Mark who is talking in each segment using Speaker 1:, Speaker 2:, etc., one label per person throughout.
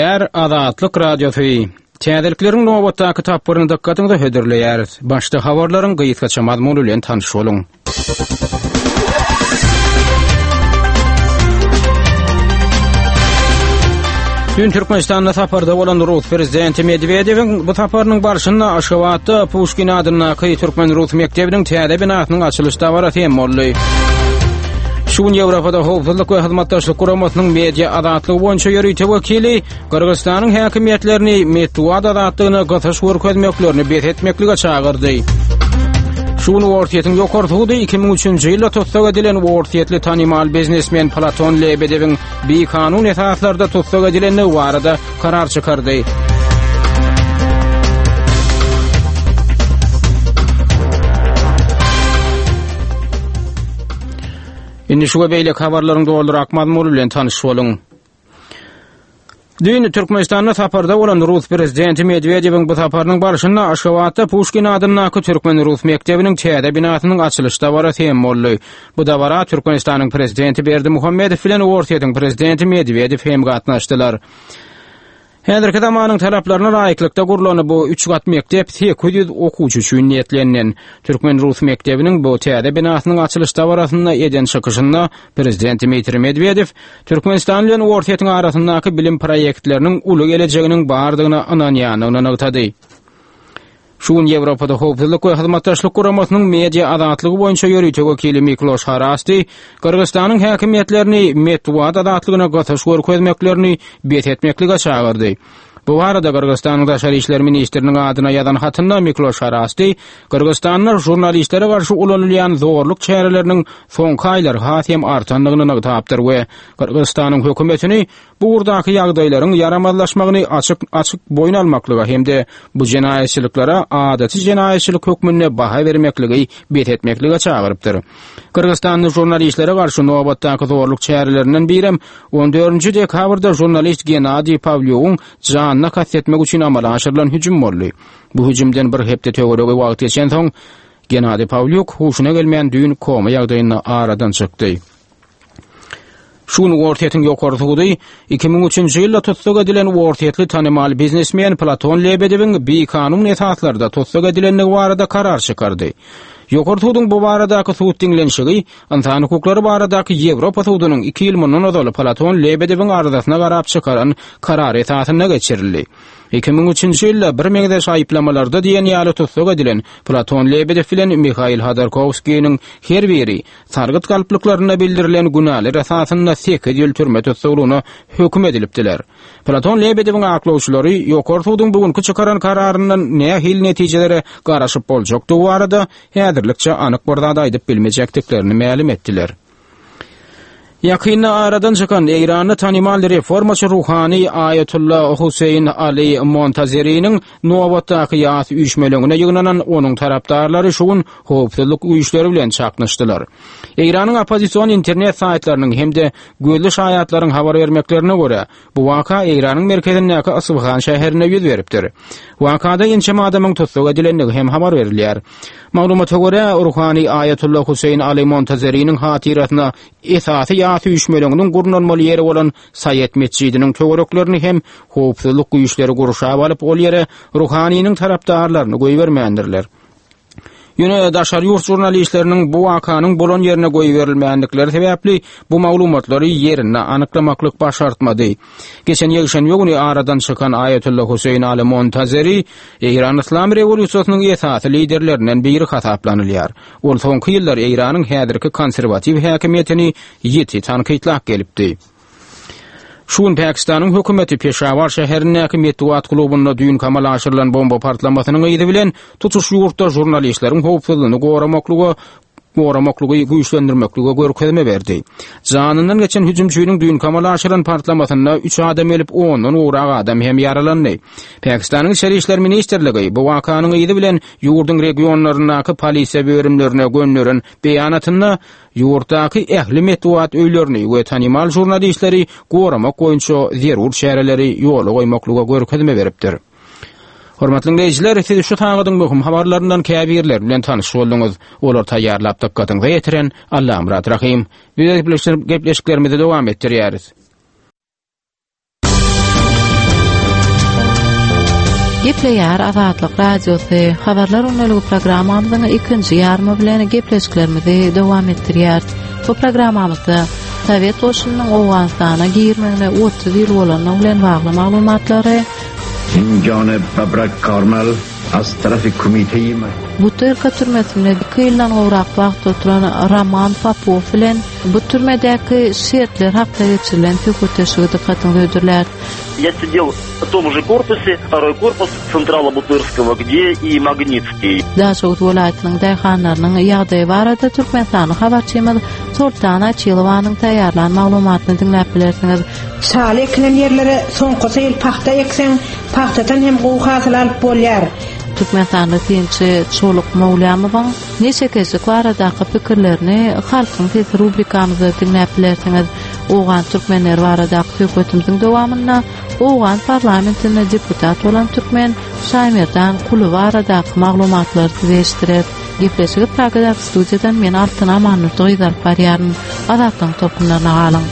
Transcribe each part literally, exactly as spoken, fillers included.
Speaker 1: Ýer Azatlyk radiosu. Täzeliklerin nowatdaky tapbyryny dikkatyňyza höderleýäris. Başda habarlaryň gyýytgaça mazmuny bilen tanyş boluň. Dün Türkmenistanda saparda bolan Rus prezidenti Medvedewiň bu saparynyň barşynda Aşgabatda Pushkin adyna Türkmen Rus mekdebiniň täze binasynyň açylyş dawara hem boldy. Şuň Ýewropada howpsuzlyk we hyzmatdaşlyk guramasynyň media adatlygy boýunça ýörüýte wekili Kyrgyzstanyň häkimetlerini medeniýet adatlygyny gasaş görkezmeklerini bethetmeklige çagyrdy. Şuň wortiýetiň ýokartygy iki ming üçinji ýylda tutsak edilen wortiýetli tanymal biznesmen Platon Lebedewiň bir kanun esaslarda tutsak edilenleri barada karar çykardy. Indi şu beýle habarlaryň doldurak mazmuny bilen tanyş boluň. Dün Türkmenistanda saparda bolan Rus prezidenti Medvedewiň bu saparynyň barşynda Aşgabatda Pushkin adyna Türkmen Rus mekdebiniň täze binasynyň açylyş dawara hem boldy. Bu dawara Türkmenistanyň prezidenti Berdimuhammedow bilen wortiýetiň prezidenti Medvedew hem gatnaşdylar. Häzirki zamanyň talaplaryna laýyklykda gurulany bu üç gat mektep sekiz yüz okuwçy üçin niýetlenen. Türkmen Rus mekdebiniň bu täze binasynyň açylyş dawarasynda eden çykyşynda prezident Dmitri Medvedew Türkmenistan bilen wortiýetiň arasyndaky bilim proýektleriniň uly gelejeginiň bardygyna ynanýanyny ýetdi. Şuň Ýewropada howpsuzlyk we hyzmatdaşlyk guramasynyň media adatlygy boýunça ýörüýte wekili Mikloş Harasti Kyrgyzstanyň häkimetlerini medeniýet adatlygyna gasaş görkezmeklerini bethetmeklige çagyrdy. Bu arada Kyrgyzstanyň daşary işler ministriniň adyna ýazan hatynda Mikloş Harasti Kyrgyzstanlylar jurnalistlere garşy ulanylýan zorluk çäreleriniň soňky aýlar hasem artanlygyny tapdyr we Kyrgyzstanyň hökümetini bu urdaky ýagdaýlaryň yaramazlaşmagyny açyk açyk boýun almaklyga hemde bu jenaýetçiliklara adaty jenaýetçilik hökmüne baha bermekligi bethetmeklige çagyrypdyr. Kyrgyzstanyň jurnalistlere garşy nowatdaky zorluk çärelerinden birem on dördünji dekabrda jurnalist Genadiy Pavlyowyň janyna kastetmek üçin amala aşyrylan hüjüm boldy. Bu hüjümden bir hepde töwerege wagt geçen soň Genadiy Pavlyok huşuna gelmeýän düýün koma ýagdaýyna aradan çykdy. Şuň wortiýetiň ýokartygy iki ming üçinji ýylda tutsak edilen wortiýetli tanymal biznesmen Platon Lebedewiň bir kanun esaslarda tutsak edilenleri barada karar çykardy. Ýokartygyň bu baradaky suwut diňlenşigi insan hukuklary baradaky Ýewropa suwudynyň iki ýyl mundan öňki Platon Lebedewiň aradasyna garap çykaran karar esasyna geçirildi. iki ming üçinji ýylda bir meňde şaýyplamalarda diýen ýaly tutsak edilen Platon Lebedew bilen Mikhail Khodorkovskiýiň her biri sargyt galplyklaryna bildirilen günahlar esasynda sekiz ýyl türme tutsaglygyna höküm edilipdiler. Platon Lebedewiň aklawçylary ýokartygyň bugünkü çykaran kararyndan näme hil netijelere garaşyp boljakdy bu arada häzirlikçe anyk bir zat aýdyp bilmejekdiklerini ma'lum etdiler. Yakynda aradan çykan Eýrany tanymal reformaçy ruhany Ayatullah Huseyn Ali Montazeri'niň nowatdaky ýat üýşmeleňine ýygnanan onuň tarapdarlary şuň howpsuzlyk üýçleri bilen çaknyşdylar. Eýranyň opozisiýon internet saýtlarynyň hemde gözli şaýatlaryň habar bermeklerine görä, bu waka Eýranyň merkezindäki Asfahan şäherine ýüz beripdir. Wakada ýençe adamyň tutsak edilenligi hem habar berilýär. Maglumata görä ruhany Ayatullah Huseyn Ali Montazeri'niň hatirasyna esasy ýat üýşmeleňiniň gurnanmaly ýeri bolan Saýet mescidiniň töwereklerini hem howpsuzlyk güýçleri guruşap alyp ol ýere ruhanynyň tarapdarlaryny goýbermändirler. Ýöne daşary ýurt jurnalistleriniň bu wakanyň bolan ýerine goýberilmänlikleri sebäpli bu maglumatlary ýerine anyklamaklyk başartmady. Geçen ýegşen ýögüni aradan çykan Ayatullah Huseyn Ali Montazeri Eýran Islam rewolýusiýasynyň esasy liderlerinden biri hasaplanylýar. Ol soňky ýyllar Eýranyň häzirki konserwatiw häkimetini ýeti tankytlap gelipdi. Şuň Pakistanyň hökümeti Peşawar şäherindäki medeniýet klubunda düýün kamal aşyrylan bomba partlamasynyň ýyly bilen tutuş ýurtda jurnalistleriň howpsuzlygyny goramaklygy goramaklygy güýçlendirmeklige görkezme berdi. Janyndan geçen hüjümçüýüniň düýün kamal aşyrylan partlamasyna üç adam elip ondan uğrak adam hem ýaralandy. Pakistanyň Şerri işler ministrligi bu wakanyň ýyly bilen ýurduň regionlarynaky polisiýa bölümlerine gönderen beýanatyna ýurtdaky ähli medeniýet öýlerini we tanymal jurnalistleri goramak boýunça zerur şäherleri ýola goýmaklyga görkezme beripdir. Hormatly dinleýijiler, siz şu taýgadyň möhüm habarlaryndan käbirler bilen tanyş bolduňyz. Olar taýýarlap dikkatyňyza ýetiren Allahym rahim. Biz gepleşiklerimizi dowam etdirýäris.
Speaker 2: Gepleýär Azatlyk Radiosu habarlar öňlügi programmamyzyň ikinji ýarmy bilen gepleşiklerimizi dowam etdirýär. Bu programmamyzda Sowet goşunynyň Owganistana girmegine otuz ýyl bolan bilen bagly maglumatlary,
Speaker 3: Janeb Babrak Karmal az tarafy komiteyim.
Speaker 2: Bu türka türmesinde iki ýyldan gowrak wagt oturan Roman Popov bilen bu türmedäki şertler hakda geçirilen tököteşigi dikkatini ödürler.
Speaker 4: Я сидел в том же корпусе, второй корпус Централа Бутырского, где и Магнитский.
Speaker 2: Daşoğut welaýatynyň daýhanlarynyň ýagdaýy barada Türkmenistany habarçymyz Sultan Açylowanyň taýýarlan maglumatyny dinläp bilersiňiz.
Speaker 5: Şaly ekilen ýerlere soňky ýyl paxta ekseň, paxtadan hem gowy hasıl alyp bolýar.
Speaker 2: Türkmenistanyň tinçi Çoluk Mowlamowyň neçe kesi baradaky pikirlerini halkyň sesi rubrikamyzda dinläp bilersiňiz. Owgan türkmenler baradaky söhbetimiziň dowamyna Owgan parlamentine deputat bolan türkmen Şaymerdan Kuly baradaky maglumatlary beşdirip, gepleşigi Pragada studiýadan men Altyn Amanurdy gyzarp barýaryn. Azatlyň topunlaryna galyň.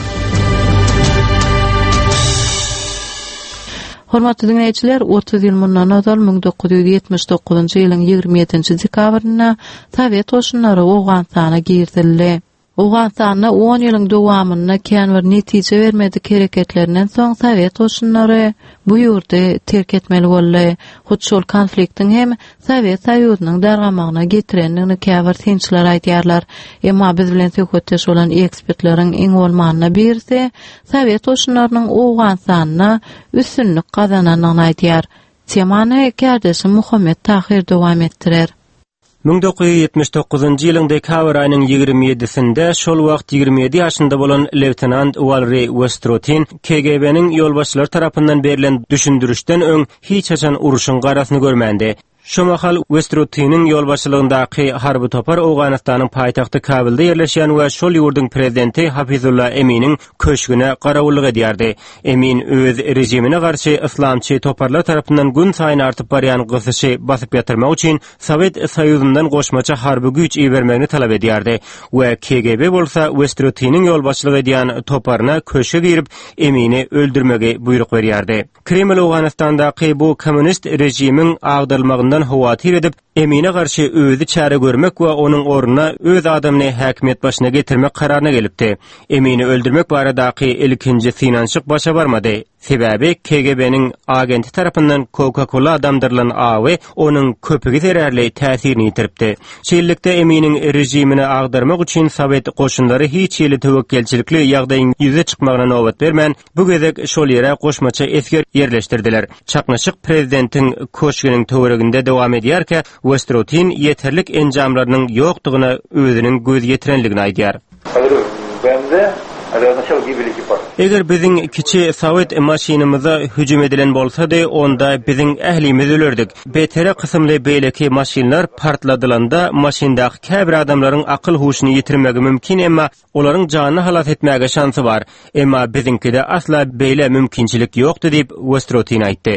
Speaker 2: Hormatly dinleýijiler, otuz ýyl mundan öňden bin dokuz ýüz ýetmiş dokuzynjy ýylyň ýigirmi ýedinji dekabryna Sowet goşunlary Owganistana girdiler. Owganistana on ýylyň dowamyna kän bir netije bermedi hereketlerinden soň Sowet goşunlary bu ýurdy terk etmeli boldy. Hut şol konfliktiň hem Sowet Soýuzynyň dargamagyna getirenini käbir tinçler aýdýarlar. Emma biz bilen söhbetdeş bolan ekspertleriň iň bolmanyna birisi Sowet goşunlarynyň Owganistana üstünlük gazananyny aýdýar. Temany kardeşim Muhammed Tahir dowam etdirer.
Speaker 6: bin dokuz ýüz ýetmiş dokuzynjy ýylyň dekabr aýynyň ýigirmi ýedisinde şol wagt ýigirmi ýedi ýaşynda bolan lewtenant Valery Westrotin K G B'niň ýolbaşçylary tarapyndan berilen düşündürüşden öň hiç haçan uruşyň garasyny görmändi. Şomahal Westrotin'in ýolbaşçylygyndaky harby topar Owganistanyň paýtagty Kabulda ýerleşýän we şol ýurdun prezidenti Hafizullah Eminiň köşgüne garawullyk edýärdi. Emin öz rejimine garşy islamçy toparlar tarapyndan gün saýyn artyp barýan gysyşy basyp ýatyrmak üçin Sowet Soýuzyndan goşmaça harby güç iýermegini talap edýärdi we K G B bolsa Westrotin'in ýolbaşçylyk edýän toparna köşe girip Emini öldürmegi buyruk berýärdi. Kreml Owganistandaky bu kommunist rejimiň agdalmagyny hawatyr edip Emine garşy özü çare görmek we onuň ornuna öz adamyny häkimet başyna getirmek kararyna gelipdi. Emini öldürmek baradaky ilkinji finansyk başa barmady. Sebäbi K G B'niň agenti tarapyndan Coca-Cola adamdyrlan awy onuň köpügi zerärli täsirini ýitiripdi. Şeýlelikde Eminiň rejimini agdarmak üçin Sowet goşunlary hiç ýyly tewekkelçilikli ýagdaýyň ýüze çykmagyna nowbat bermän, bu gezek şol ýere goşmaça esker ýerleşdirdiler. Çaknaşyk prezidentiň köşgüniň töwereginde dowam edýärke, Westrotin yeterlik enjamlarynyň ýokdugyna özüniň göz getirenligini aýdýar. Eger biziň kiçi Sowet maşinymyza hüjüm edilen bolsady, onda biziň ählimiz ölerdik. Betere kysymly beýleki maşinlar partladylanda maşindaky käbir adamlaryň akyl huşyny ýitirmegi mümkin, emma olaryň janyny halat etmäge şansy bar. Emma biziňkide asla beýle mümkinçilik ýokdy diýip Westrotin aýtdy.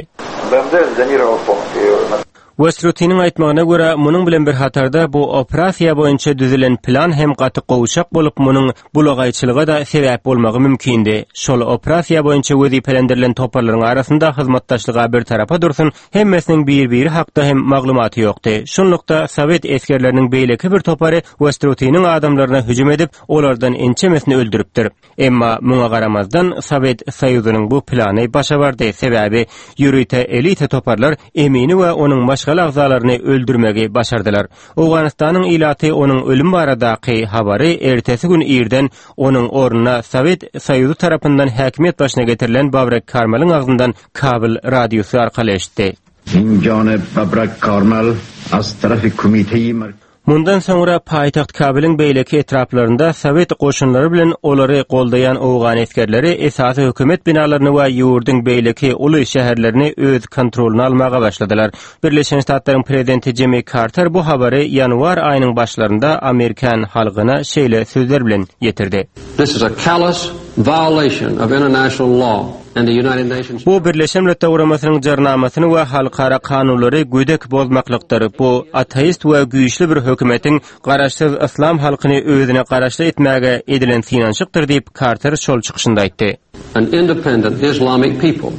Speaker 6: Westrotin'in aýtmagyna görä, munyň bilen bir hatarda bu operasiýa boýunça düzülen plan hem gaty gowşak bolup munyň bulagaýçylyga da sebäp bolmagy mümkindi. Şol operasiýa boýunça wezipelendirilen toparlaryň arasynda hyzmatdaşlyga bir tarafa dursun, hemmesiniň bir-biri hakda hem maglumaty ýokdy. Şonlukda Sowet eskerleriniň beýleki bir topary Westrotin'in adamlaryna hüjüm edip, olardan ençemesini öldüripdir. Emma muňa garamazdan Sowet Soýuzynyň bu plany başa bardy. Sebäbi ýürüýte elite toparlar Emini we onuň baş agzalaryny öldürmegi başardylar. Owganistanyň ilaty onuň ölüm baradaky habary ertesi gün ýerden onuň ornuna Sowet Soýuzy tarapyndan häkimet başyna getirilen Babrak Karmalyň agzyndan Kabul radiosu arkaly eşitdi.
Speaker 3: Janeb Babrak Karmal az tarafy komiteyim.
Speaker 6: Mundan sonra paýtaxt Kabulyň beýleki etraplarynda Sowet goşunlary bilen olary goldaýan Owgan eskerleri esasy hökümet binalaryny we ýurdyň beýleki uly şäherlerini öz kontroluny almaga başladylar. Birleşen Ştatlaryň prezidenti Jimmy Carter bu habary ýanwar aýynyň başlarynda Amerikan halkyna şeýle sözler bilen ýetirdi.
Speaker 7: This is a callous violation of international law.
Speaker 6: Bu Birleşen Milletler Uramasının jarnamasyny we halkara kanunlary güdek bozmaklykdyr. Bu ateist we güýçli bir hökümetin garaşsyz islam halkyny özüne garaşly etmäge edilen finansyykdyr diýip Carter şol çykyşynda aýtdy.
Speaker 7: An independent Islamic people.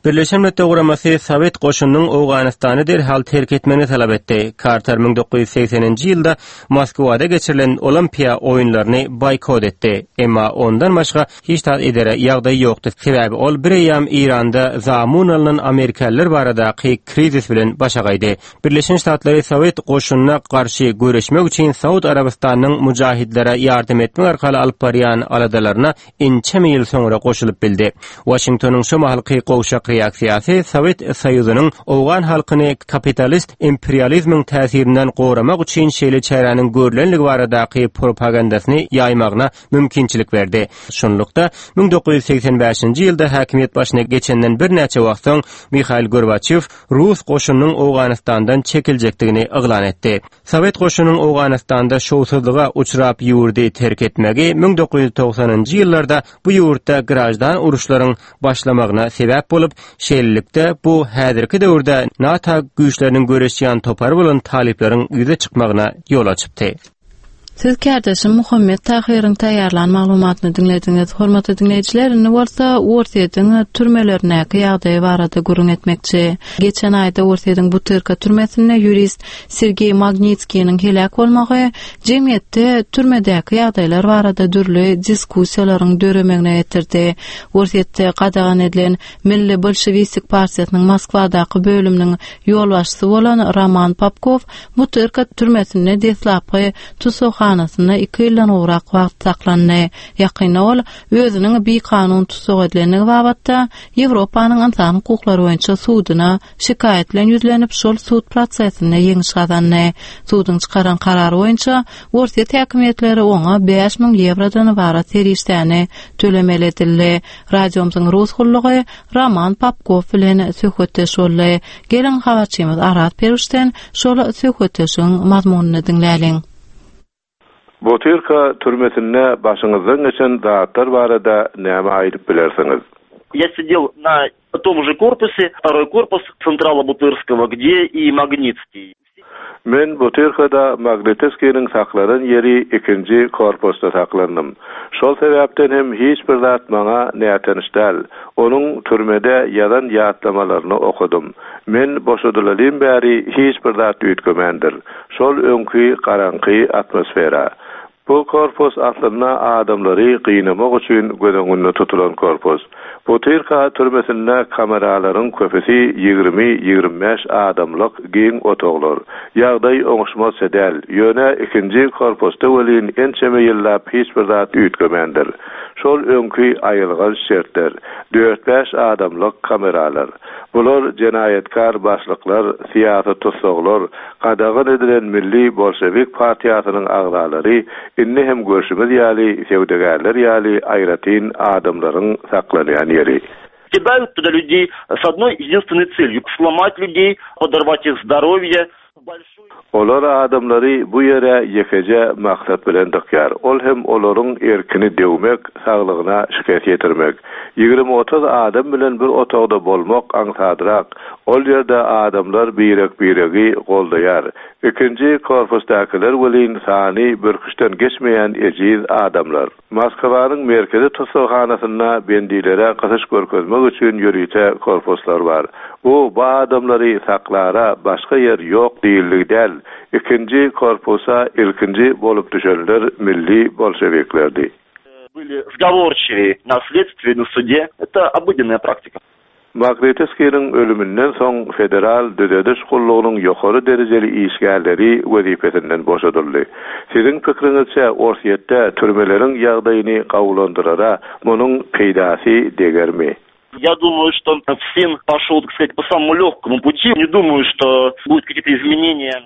Speaker 6: Birleşen Milletler Guramasy Sowet goşunynyň Owganystany derhal terk etmeni talap etdi. Carter bin dokuz yüz sekseninji ýylda Moskwada geçirilen Olimpiya oýunlaryny boykot etdi. Emma ondan başga hiç tat edere ýagdaý ýokdy. Sebäbi ol bir ýam Iranda zamun alynan Amerikalılar baradaky krizis bilen başa gaýdy. Birleşen Ştatlary Sowet goşunyna garşy göreşmek üçin Saud Arabistanynyň mujahidlere ýardym etmek arkaly alyp barýan aladalaryna inçe ýyl soňra goşulyp bildi. Washingtonyň şu mahalky gowşak reaksiýasy Sowet Soýuzynyň Owgan halkyny kapitalist imperializmiň täsirinden goramak üçin şeýle çäranyň görülenligi baradaky propagandasyny ýaýmagyna mümkinçilik berdi. Şonlukda bin dokuz yüz seksen beşinji ýylda häkimiýet başyna geçenden bir näçe wagt soň Mikhail Gorbaçew Rus goşunynyň Owganystandan çekiljekdigini eglan etdi. Sowet goşunynyň Owganystanda şowsuzlyga uçrap ýurdy terk etmegi bin dokuz yüz doksanynjy ýyllarda bu ýurtda grajdan uruşlaryň başlamagyna sebäp bolup, şeýlelikde bu häzirki döwürde NATO güýçleriniň göreşýän topar bolan talipleriň ýüze çykmagyna ýol açypdy.
Speaker 2: Siz kardeşim Muhammed Tahir'in taýýarlan maglumatyny dinlediňiz. Hormatly dinleýijiler, indi bolsa Ortaýyň türmelerine ýagdaý barada gurun etmekçi. Geçen aýda Ortaýyň Butyrka türmesinde jurist Sergey Magnitskiýiň helak bolmagy jemgyýetde türmedäki ýagdaýlar barada dürli diskussiýalaryň döremegine getirdi. Ortaýyda gadagan edilen Milli Bolşewistik partiýasynyň Moskwadaky bölüminiň ýolbaşçysy bolan Roman Popkov Butyrka türmesinde deslapy tusoq Hanasyna iki ýyldan ugrak wagt saklandy. Ýakynda ol özüniň bir kanun tutsuk edilenligi babatda Ýewropanyň insan hukuklary boýunça sudyna şikaýet bilen ýüzlenip şol sud prosesine ýeňiş gazandy. Sudyň çykaran karary boýunça Ortaýa häkimiýetleri oňa beş miň ýewrodan ibarat serişdäni tölemeli edildi. Radiomyzyň rus gullugy Roman Popkov bilen söhbetdeş boldy. Gelen habarçymyz Arat Peruşten şol söhbetdeşiň mazmunyny dinläliň.
Speaker 8: Butyrka türmesinde başyňyzdan geçen zatlar barada näme aýdyp bilersiňiz?
Speaker 4: Я сидел на том же корпусе, второй корпус Централа Бутырского, где и Магнитский.
Speaker 8: Men Butyrkada Magnitskiýiň saklanan ýeri ikinji korpusda saklandym. Şol sebäpden hem hiç bir zat maňa nätanışdal. Onuň türmede ýalan ýatlamalarını okudum. Men boşadylym bäri hiç bir zat üýtgemendir. Şol öňkü garanky atmosfera. Bu korpus aslında adamları kıynamak için gödöňünde tutulan korpus. Butyrka türmesinde kameraların köpesi ýygrimi ýygrimi beş adamlyk giň otoglar. Ýagdaý oňuşmaz edel. Ýöne ikinji korpusda welin ençeme ýyllap hiç bir zat üýtgemendir. Şol öňkü aýylgan şertler, dört beş adamlyk kameralar. Bular jenaýetkar başlyklar, siýasy tutsaglar, gadagan edilen Milli Bolşewik partiýasynyň agzalary, inni hem görüşmez ýaly sewdegerler ýaly aýratyn adamlaryň saklanýan ýeri.
Speaker 4: Кидают туда людей с одной единственной целью — сломать людей, подорвать их здоровье.
Speaker 8: Olar adamları bu yere yekece maksat bilen dıkyar. Ol hem olaryň erkini dewmek, saglygyna şikayet etirmek. ýygrimi otuz adam bilen bir otogda bolmak aňsadyrak. Ol ýerde adamlar birek biregi goldaýar. Ikinji korpusdakiler welin sany bir küşden geçmeýän ejiz adamlar. Moskwanyň merkezi tutsukxanasyna bendilere gatyş görkezmek üçin ýürüýte korpuslar bar. Bu bu adamları saklara başka yer yok diýildigidäl. Ikinji korpusa ilkinji bolup düşenler Milli Bolşewiklerdi.
Speaker 4: Были сговорчивые на следствии, на суде. Это обыденная практика.
Speaker 8: Magnitskiýiň ölümünden soň federal dödediş gullugynyň ýokary derejeli işgärleri wezipesinden boşadyldy. Siziň pikiriňizçe Ortaýyda türmeleriň ýagdaýyny gawulandyrara munyň peýdasy degermi?
Speaker 4: Я думаю, что всем пошел, так сказать, по самому легкому пути. Не думаю, что будут какие-то изменения.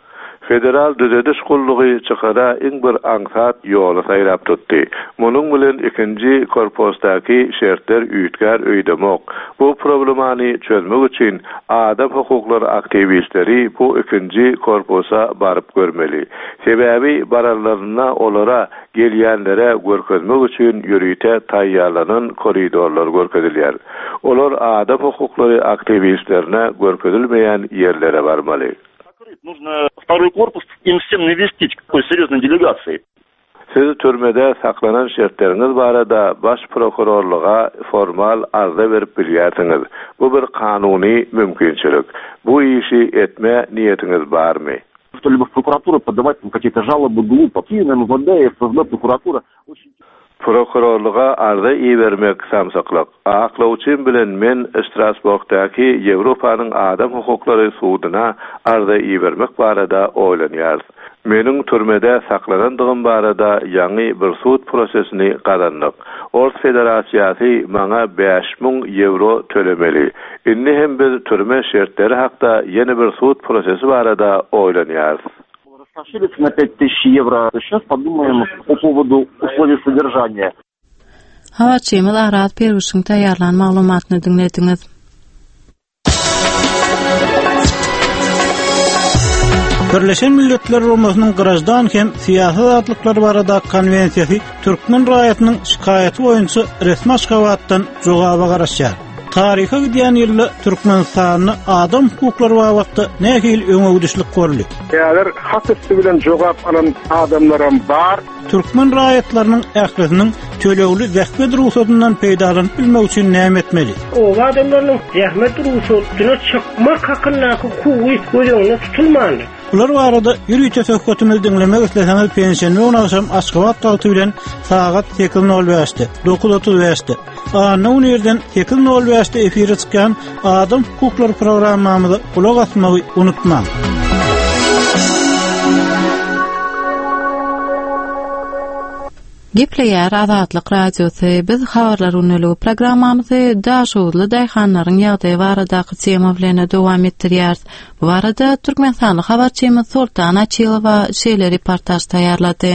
Speaker 8: Federal dödediş gullugy çykara iň bir aňsat ýoly saýrap tutdy. Munyň bilen ikinji korpusdaky şertler üýtgär öýdemek. Bu problemany çözmek üçin adam hukuklary aktivistleri bu ikinji korpusa baryp görmeli. Sebäbi bararlaryna olara gelýänlere görkezmek üçin ýürüýte taýýarlanan koridorlar görkezilýär. Olar adam hukuklary aktivistlerine görkezilmeýän ýerlere barmaly.
Speaker 4: Нужно второй корпус им всем навестить какой серьезной делегацией.
Speaker 8: Siz türmede saklanan şertleriniz barada baş prokurorluğa formal arza berip bilýärsiňiz. Bu bir kanuni mümkinçilik. Bu işi etme niyetiniz barmy?
Speaker 9: Что-либо в прокуратуру подавать какие-то жалобы глупо. М В D, F S B, прокуратура очень...
Speaker 8: Prokurorluğa arza iyi vermek samsaklyk. Aklawçym bilen men Strasbourgdaky Ýewropanyň adam hukuklary sudyna arza iyi vermek barada oýlanýar. Meniň türmede saklanandygym barada ýangy bir sud prosesini gadandyk. Ors Federasiýasy maňa beş miň euro tölemeli. Inni hem biz türme şertleri hakda ýeni bir sud prosesi barada oýlanýar.
Speaker 9: Расширится на пять тысяч евро. Сейчас подумаем по поводу условий содержания.
Speaker 2: Hawaçymyz Arat Peruşyň taýýarlan maglumatyny dinlediňiz.
Speaker 10: Birleşen Milletler Guramasynyň Grajdan hem siýasy atlyklar barada konwensiýasy türkmen raýatynyň şikaýaty boýunça resmi şikayatdan jogaba garaşýar. Tariha gidýän ýylda Türkmenistanyň adam hukuklary wagtda nähil öňüdüşlik görüldü.
Speaker 9: Ýalar hakysy bilen jogap alan adamlaram bar.
Speaker 10: Türkmen raýatlarynyň ählisiniň tölegli zähmet ruhsatyndan peýdalanyp bilmek üçin näme etmeli?
Speaker 5: O adamlaryň zähmet ruhsatyna çykmak hakyndaky hukuky gözüňde tutulmaly.
Speaker 10: Ular barada ýürüýte söhbetimizi dinlemek isleseňiz pensiýany oňaşam Aşgabat dalty bilen sagat sekiz nol beşde dokuz otuz beşde Ana Uniýerden sekiz nol beşde efire çykan Adam hukuklary programmamyzy kulak asmagy unutmaň.
Speaker 2: Gepleýär Azatlyk radiosy biz habarlar unuly programmamyzy daşowly daýhanlaryň ýagdaýy baradaky tema bilen dowam etdirýär. Bu arada Türkmenistanyň habarçymyz Sultan Açylowa şeýle reportaj taýýarlady.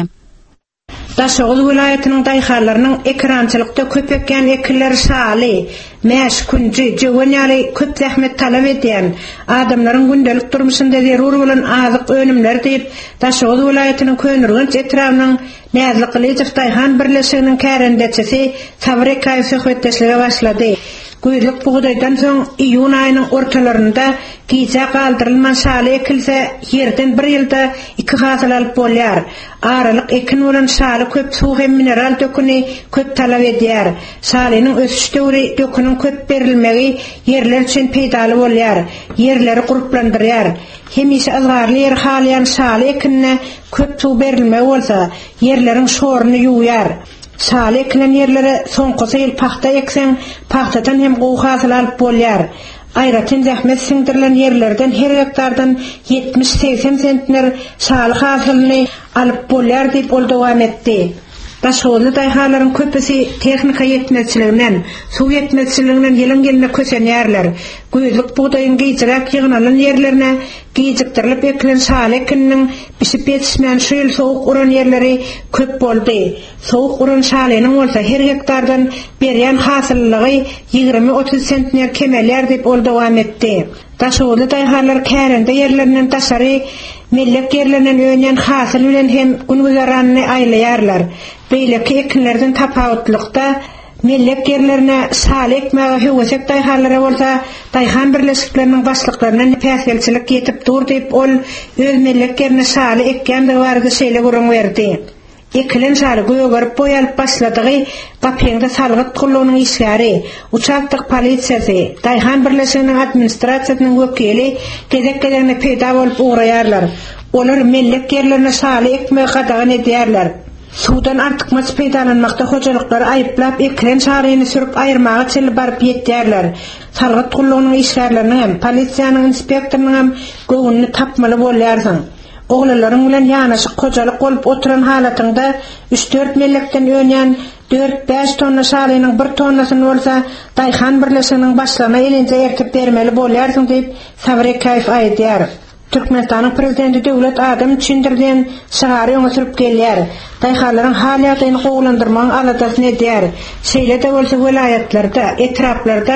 Speaker 5: Daşoğlu vilayatynyň daýhanlarynyň ekrançylykda köpekýän ekilleri saly, mäş kunji, jowanyly köp zähmet talap edýän adamlaryň gündelik durmuşynda zerur bolan azyk önümler diýip Daşoğlu vilayatynyň Könürgünç etrawynyň Näzlikli daýhan birleşiginiň kärendetçisi Sabry Kaýy söhbetdeşlige başlady. Güýrlük buğdaýdan soň iýun aýynyň ortalarynda giýje galdyrylman şaly ekilse ýerden bir ýylda iki hasıl alyp bolýar. Aralyk ekin bolan şaly köp suw hem mineral döküni köp talap edýär. Şalynyň ösüş döwri döküniniň köp berilmegi ýerler üçin peýdaly bolýar. Ýerleri guruplandyrýar. Hemişe azgarly ýer halýan şaly ekinine köp suw berilmegi bolsa ýerleriň şoruny ýuýar. Şaly ekilen ýerlere soňky ýyl paxta ekseň, paxtadan hem gowy hasyl alyp bolýar. Aýratyn zähmet siňdirilen ýerlerden her hektardan ýetmiş seksen sentner şaly hasylyny alyp bolýar diýip ol dowam etdi. Daşowly daýhanlaryň köpüsi tehnika ýetmezçiliginden, suw ýetmezçiliginden ýylyň geline kösenýärler. Güýzlük buğdaýyň giýjirak ýygnalan ýerlerine giýjikdirilip ekilen şaly ekiniň bişip ýetişmän şu ýyl sowuk uran ýerleri köp boldy. Sowuk uran şalynyň bolsa her hektardan berýän hasyllygy ýygrimi otuz sentner kemelýär diýip ol dowam etdi. Daşowly daýhanlar kärende ýerlerinden taşary millek ýerlerinden öňen hasyl bilen hem günüzaranyny aýlaýarlar. Beýleki ekinlerden tapawutlykda millek ýerlerine şaly ekmäge höwesek daýhanlara bolsa daýhan birleşikleriniň başlyklaryna päsgelçilik ýetip dur diýip ol öz millek ýerine şaly ekýände bardy şeýle gurun berdi. Ekilen şaly göýgerip boýalyp başladygy gapyňda salgyt gullugynyň işleri, uçakdyk polisiýasy, daýhan birleşiginiň administrasiýasynyň wekili gezek-gezekne peýda bolup uğraýarlar. Olar millek ýerlerine şaly ekmäge gadagan edýärler. Sudan artykmaz peýdalanmakda hojalyklary aýyplap ekilen şalyny sürüp aýyrmaga çelip baryp ýetýärler. Salgyt gullugynyň işgärleriniň hem polisiýanyň inspektorynyň hem göwünni tapmaly bolýarsyň. Oğlanlaryň bilen ýanaşyk hojalyk bolup oturan halatynda üç dört millekden öňen dört beş tonna şalynyň bir tonnasyny bolsa daýhan birleşiginiň başlama elinje ertip bermeli bolýarsyň diýip Sabry Kaýy aýdýar. Türkmenistanyň prezidenti döwlet adam üçindirden şahary öňe sürüp gelýär. Daýhanlaryň halyýatyny gowlandyrmagyň aladasyny edýär. Şeýle de bolsa vilayatlarda, etraplarda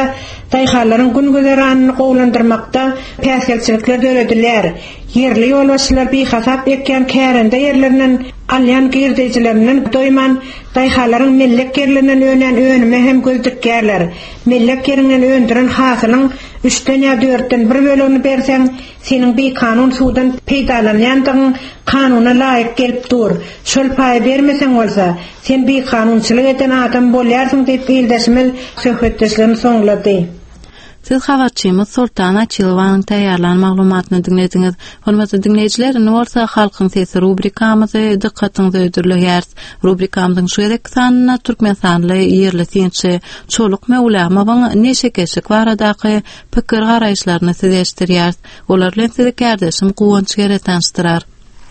Speaker 5: dayhallaryň gün gözeranlyny gowlandyrmakda päsgelçilikler dörediler. Yerli ýolbaşçylar bir hasap etken kärende yerlerinden alyan girdejilerinden doyman dayhallaryň mellek yerlerinden önen önüme hem gözdükärler. Mellek yerinden öndüren hasylyň üçten ýa dörtten bir bölügini berseň, senin bir kanun suwdan peýdalanýandygyň kanuna laýyk gelip dur. Şol paý bermeseň bolsa, sen bir kanunçylyk eden adam bolýarsyň diýip bildirmel söhbetdeşlerini soňlady.
Speaker 2: Siz habarçymyz Sultan Açylowanyň taýýarlan maglumatyny dinlediňiz. Hormatly dinleýijiler, Norsa halkyň sesi rubrikamyzy dikkatiňize ödürleýär. Rubrikamyzyň şu ýerdeki sanyna türkmensanly ýerli synçy Çoluk Mewlamowyň neşe keşik baradaky pikir garaýşlaryny size eşitdirýär. Olar bilen sizi kardeşim Guwanç gere tanıştyrar.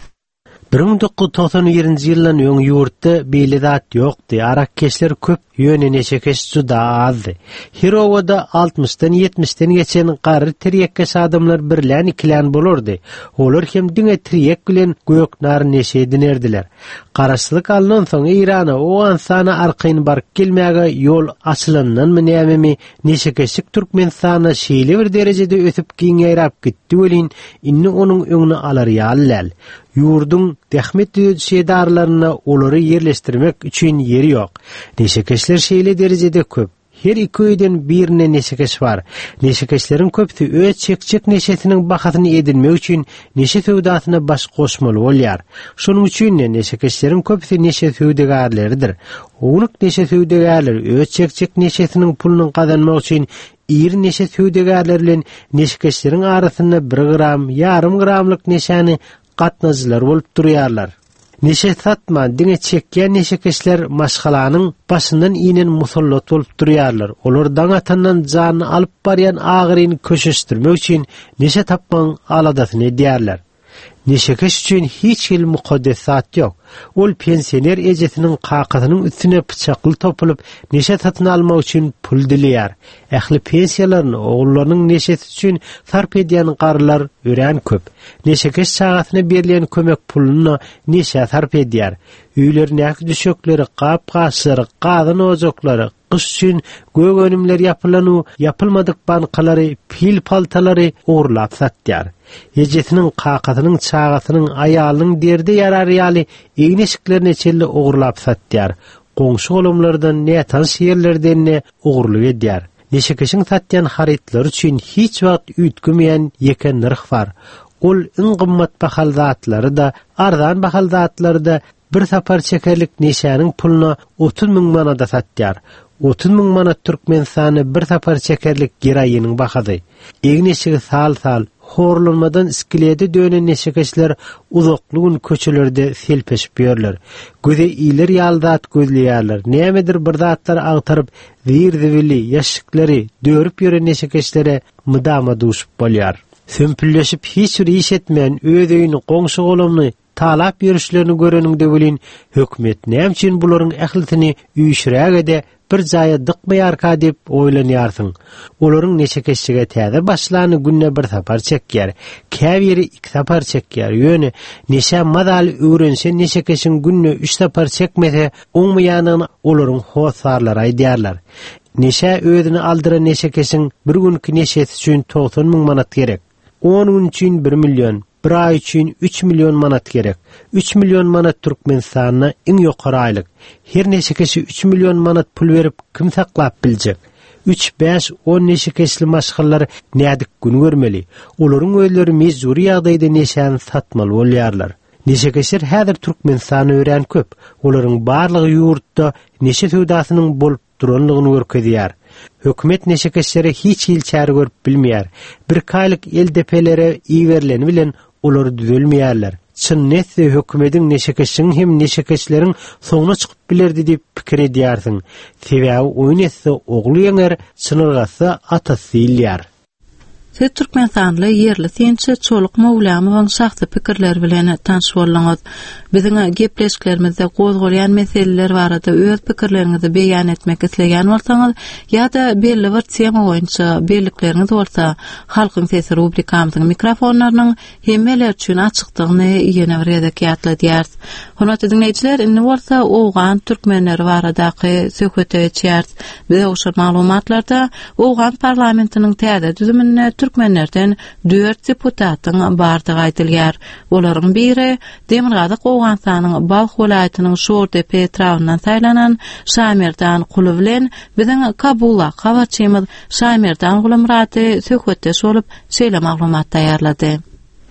Speaker 11: bir ming dokuz yüz toksan birinji ýyldan öň ýurtda beýle zat ýokdy. Arakkeşler köp, ýöne neşekeş juda azdy. Hirowada altmışdan ýetmişden geçen gary tiriyekkeş adamlar birlän ikilän bolardy. Olar hem diňe tiriyek bilen göknar neşe edinerdiler. Garaşlyk alnan soň Irana o ansana arkayn baryp gelmäge ýol açylandanmy näme neşekeşik Türkmenistana şeýle bir derejede ötüp giňeýrap gitdi welin inni onuň öňüne alar ýalyl. Yurdun dehmet şeýdarlaryna olary ýerleşdirmek üçin ýeri ýok. Neşekeşler şeýle derejede köp. Her iki öýden birine neşekeş bar. Neşekeşleriň köpsi öz çekçek neşetiniň bahatyny edinmek üçin neşe söwdasyna baş goşmaly bolýar. Şonuň üçin neşekeşleriň köpsi neşe söwdagärleridir. Onyk neşe söwdagärler öz çekçek neşetiniň puluny gazanmak üçin iri neşe söwdagärler bilen neşekeşleriň arasynda bir gram, ýarym gramlyk neşany gatnaşylar bolup durýarlar. Neşe satman diňe çekýän neşekeşler maşgalanyň başyndan inen musallat bolup durýarlar. Olar daňatandan jany alyp barýan agyryny köşeşdirmek üçin neşe tapmaň aladasyny edýärler. Neşekeş üçin hiç il mukaddesat ýok. Ol pensioner ejesiniň kakatynyň üstüne pyçakly topulup neşe satyn almak üçin pul dilýär. Ähli pensiýalaryny oğullarynyň neşesi üçin sarp edýän garlar ören köp. Neşekeş çagatyna berilýän kömek puluny neşe sarp edýär. Üýleriniň düşökleri, gap-gaşlary, gadan ojaklary, kış üçin gög önümler yapylany, yapylmadyk bankalary, pil paltalary oğurlap satýar. Ejesiniň kakatynyň çagatynyň aýalynyň derde ýarar ýaly eýneşiklerini çelle oğurlap satýar. Goňşy golamlardan ne tanış ýerlerden ne oğurlyk edýär. Neşekeşiň satýan haritler üçin hiç wagt üýtgemeýän ýeken narh bar. Ol iň gymmat bahal zatlary da, arzan bahal zatlary da bir sapar çekerlik neşäniň puluny otuz ming manada satýar. otuz ming manat Türkmenistany bir sapar çekerlik geraýynyň bahady. Eňneşigi sal-sal horlanmadan iskilede dönen neşekeşler uzakly gün köçelerde selpeşip ýörler. Göze iler ýaldat gözleýärler. Nämedir bir zatlar agtaryp zirziwili ýaşyklary dörüp ýören neşekeşlere mydama duşup bolýar. Sömpülleşip hiç bir iş etmeyen öz öýüni goňşy golamny talap ýörüşlerini göreniňde bilin hökümet näme üçin bularyň ählitini üýşrägede bir jaýa dykmaýarka diýip oýlanýarsyň. Olaryň neşekeşlige täze başlany günne bir sapar çekýär. Käbiri iki sapar çekýär. Ýöne neşe madaly öwrense neşekeşiň günne üç sapar çekmese oňmaýanyny olaryň hosarlary aýdýarlar. Neşe özüni aldyran neşekeşiň bir günki neşesi üçin doksan ming manat gerek. on gün üçin bir milyon, bir ay üçin üç milyon manat gerek. üç milyon manat Türkmenistanyna iň ýokary aýlyk. Her neşekeşi üç milyon manat pul berip kim saklap biljek? üç, beş, on neşekeşli maşgallar nädik gün görmeli. Olaryň öýleri mejburi ýagdaýda neşäni satmaly bolýarlar. Neşekeşler häzir Türkmenistany ören köp. Olaryň barlygy ýurtda neşe söwdasynyň bolup duranlygyny görkezýär. Hökümet neşekeşlere hiç il çäre görüp bilmeýär. Bir kaýlyk eldepelere iýerleni bilen olary düzelmeýärler. Çyn näse hökümetiň neşekeşiň hem neşekeşleriň soňuna çykyp bilerdi diýip pikir edýärsiň. Sebäbi oýun etse ogly ýeňer, çynyrgasy atasy ilýär.
Speaker 2: Siz Türkmenistanly yerli synçy Çoluk Mowlamowyň şahsy pikirleri bilen tanış bolýaňyz. Biziň gepleşiklerimizde gozgolayan meseleler barada öz pikirlerinizi beýan etmek isleýän bolsaňyz ýa-da belli bir tema boýunça bellikleriniz bolsa, Halkyň Sesi rubrikamyzyň mikrofonlarynyň hemmeler üçin açykdygyny ýene bir ýerde ýatladýar. Hormatly dinleýijiler, indi bolsa Owgan türkmenleri baradaky söhbete geçýär. Biz oşa maglumatlarda Owgan parlamentiniň täze düzümine türkmenlerden dört deputatyň bardygy aýdylýar. Olaryň biri Demirgazyk Owganstanyň Balx welaýatynyň Şordepe etrawyndan saýlanan Şamerdan Quly bilen biziň Kabula habarçymyz Şamerdan Quly Muraty söhbetde şolup şeýle maglumat taýýarlady.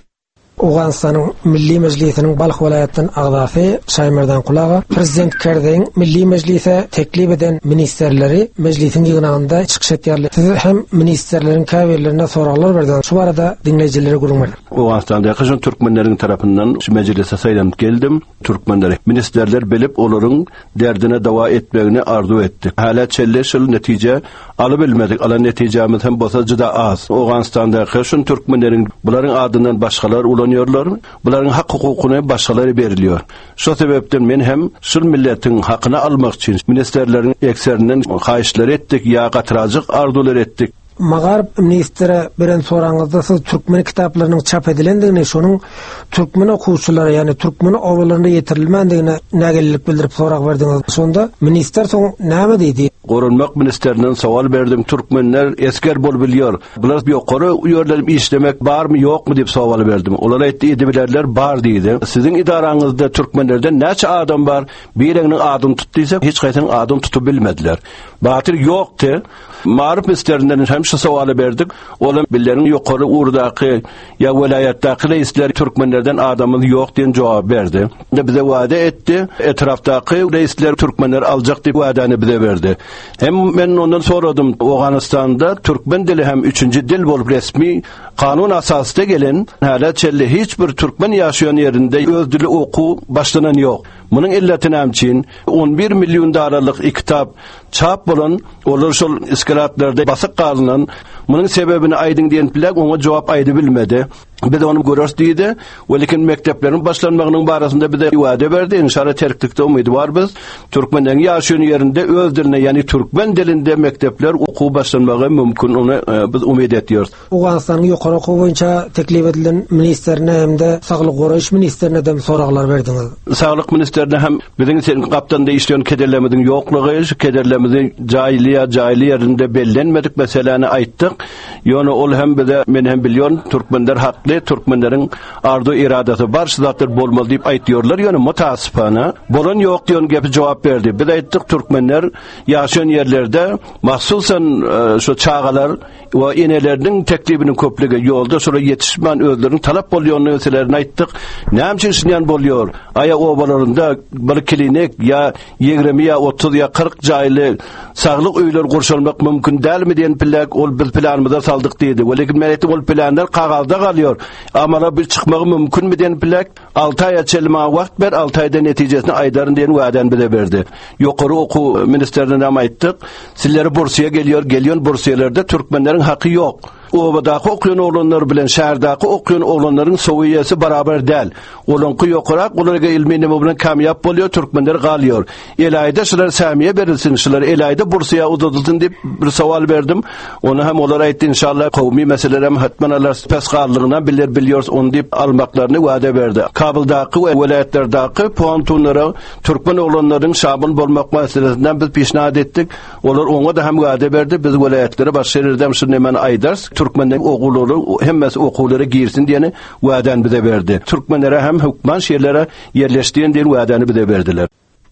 Speaker 12: Owganstanyň Milli Mejlisiniň Balx welaýatynyň agzasy Şamerdan Qulaga Prezident Kerdeň Milli Mejlise teklip eden ministerleri mejlisiň ýygnagynda çykyş etýärler. Siz hem ministerleriň käbirlerine soraglar berdiň. Şu barada dinleýijilere gurulmaly.
Speaker 13: Owganstanda ýaşaýan türkmenleriň tarapyndan şu mejlise saýlanyp geldim. Türkmenleri ministerler bilip olaryň derdine dawa etmegini arzu etdik. Hala çelle şol netije alyp bilmedik. Alan netijemiz hem bolsa juda az. Owganstanda ýaşaýan türkmenleriň bularyň adyndan başgalar ulanýarlar. Bularyň hak hukukyny başgalary berilýär. Şo sebepden men hem şu milletiň hakyny almak üçin ministerleriň ekserinden haýyşlar etdik, ýa gatyrazyk arzular etdik.
Speaker 12: Magarip ministre beren soraňyzda siz türkmen kitaplarynyň çap edilendigini, şonuň türkmen okuwçylary, ýani türkmen owlaryna ýetirilmendigine nägellik bildirip sorak berdiňiz. Şonda minister soň näme diýdi?
Speaker 13: Gorunmak ministerinden sowal berdim. Türkmenler esker bol bilýär. Bular ýokary ýerlerim işlemek barmy ýokmy diýip sowal berdim. Olar aýtdy, edibilerler bar diýdi. Siziň idaraňyzda türkmenlerden näçe adam bar? Biriniň adyny tutdysa, hiç gaýtaň adyny tutup bilmediler. Batyr ýokdy. Marif ministerinden hem şu sowaly berdik. Olam billerin ýokary urdaky ýa welaýatdaky reisler türkmenlerden adamyz ýok diýen jogap berdi. Bize wada etdi. Etrafdaky reisler türkmenler aljak diýip wadany bize berdi. Hem men ondan soradym, Owganistanda türkmen dili hem üçünji dil bolup resmi kanun asasında gelen hala çelle hiç bir türkmen ýaşaýan ýerinde öz dili oku başlanan ýok. Munyň illetini ämçin on bir milyon dolarlyk kitap çap bolan, olar şol iskiratlarda basyk galynan, munyň sebebini aýdyň diýen bilek oňa jogap aýdy bilmedi. Biz onu görürs diýdi, welakin mektepleriň başlanmagynyň barasynda bize wada berdi. İnşallah terklikde umydy bar biz. Türkmenlerin ýaşaýan ýerinde öz diline, ýani türkmen dilinde mektepler okuw başlanmagy mümkin, onu e, biz umyt etýärys.
Speaker 12: Owganstanyň ýokary okuw boýunça teklip edilen ministerine hem de saglyk goraýyş ministerine de soraglar berdiňiz.
Speaker 13: Saglyk ministerine hem biziň sen kaptanda işleýän kederlemediň ýoklugy, şu kederlemediň jaýly jaýly ýerinde bellenmedik meseleni aýtdyk. Ýöne ol hem bize men hem bilýän türkmenler hak Türkmenlerin ardu iradesi bar şizatlar bolmaly diýip aýtýarlar. Ýöne mutasipana bolan ýok diýen gepi jogap berdi. Biz aýtdyk, türkmenler ýaşaýan ýerlerde mahsusan şu çağalar we eneleriniň teklibiniň köpligi ýolda şola ýetişmän özleriniň talap bolýan meselelerni aýtdyk. Näme üçin şundan bolýar? Aýa obalarynda bir klinik ýa ýigirme ýa otuz ýa kırk jaýly saglyk öýler gurşalmak mümkin dälmi diýen pilek ol biz planymyza saldyk diýdi. Welakin men aýtdym, ol planlar kagazda galýar. Amala bir çıkmagy mümkin mi diýen bilek, altı aýa çelme wagt ber, altı aýda netijesini aýdaryn diýen wadan bize berdi. Ýokary okuw ministerine näme aýtdyk? Sizleri bursiýa gelýär, gelýän bursiýalerde türkmenleriň haky ýok. Obadaky okuyan oglanlar bilen şäherdaky okuyan oglanlaryň sowiýesi barabar däl. Olanky ýokarak, olarga ilmi nime bilen kamýap bolýar, türkmenler galýar. Elaýda şular sämiýe berilsin, şular elaýda bursiýa uzatylsyn diýip bir sowal berdim. Onu hem olar aýtdy, inşallah kowmy meseleler hem hatman alar pesgarlygyndan biler bilýärs, onu diýip almaklaryny wada berdi. Kabyldaky we welaýatlardaky puantunlara türkmen oglanlaryň şabyn bolmak meselesinden biz peşnad etdik. Olar oňa da hem wada berdi. Biz welaýatlary başyrydam şu nemen aýdars. Türkmenler oğulları hemmesi okullara girsin diýeni wadan bize berdi. Türkmenlere hem hukman şeýerlere yerleşdiren diýen wadany bize berdiler.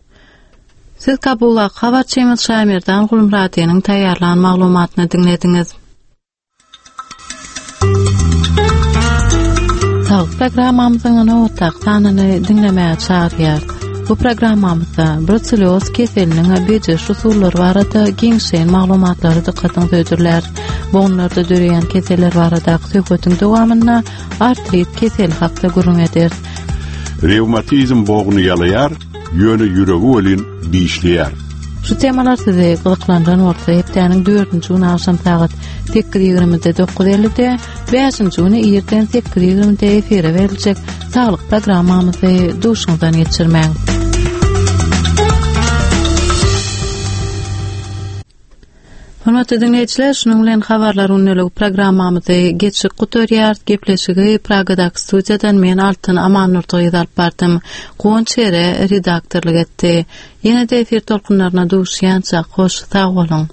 Speaker 2: Siz Kabula habarçymyz Şamerdan Quly Muratynyň taýýarlanan maglumatyny dinlediňiz. Sağ programmamyzyň nowataq sanyny dinlemäge çağırýar. Bu programmamızda bruselloz keseliniň bejeş usullary barada giňşen maglumatlary dikkatiňizi ödürler. Bonlarda döreýän keseller barada söhbetiň dowamyna artrit kesel hakda gurrun eder.
Speaker 14: Reumatizm boğunu yalaýar, ýöne ýüregi welin biýişleýär.
Speaker 2: Şu temalarda da gyzyklandan orta hepdäniň dördünji güni akşam saat tekir ýigrimide dokuz ellide, beşinji güni ýerden tekir ýigrimide efire beriljek saglyk programmamyzy duşuňdan geçirmäň. Hormatly dinleyijiler, şunun bilen habarlar unneligi programmamyzy geçik gutorýar. Gepleşigi Pragadaky studiýadan men Altyn Amannurtoy alyp bardym. Gonçere redaktorlyk etdi. Ýene-de efir tolkunlaryna duşýança hoş sag bolun.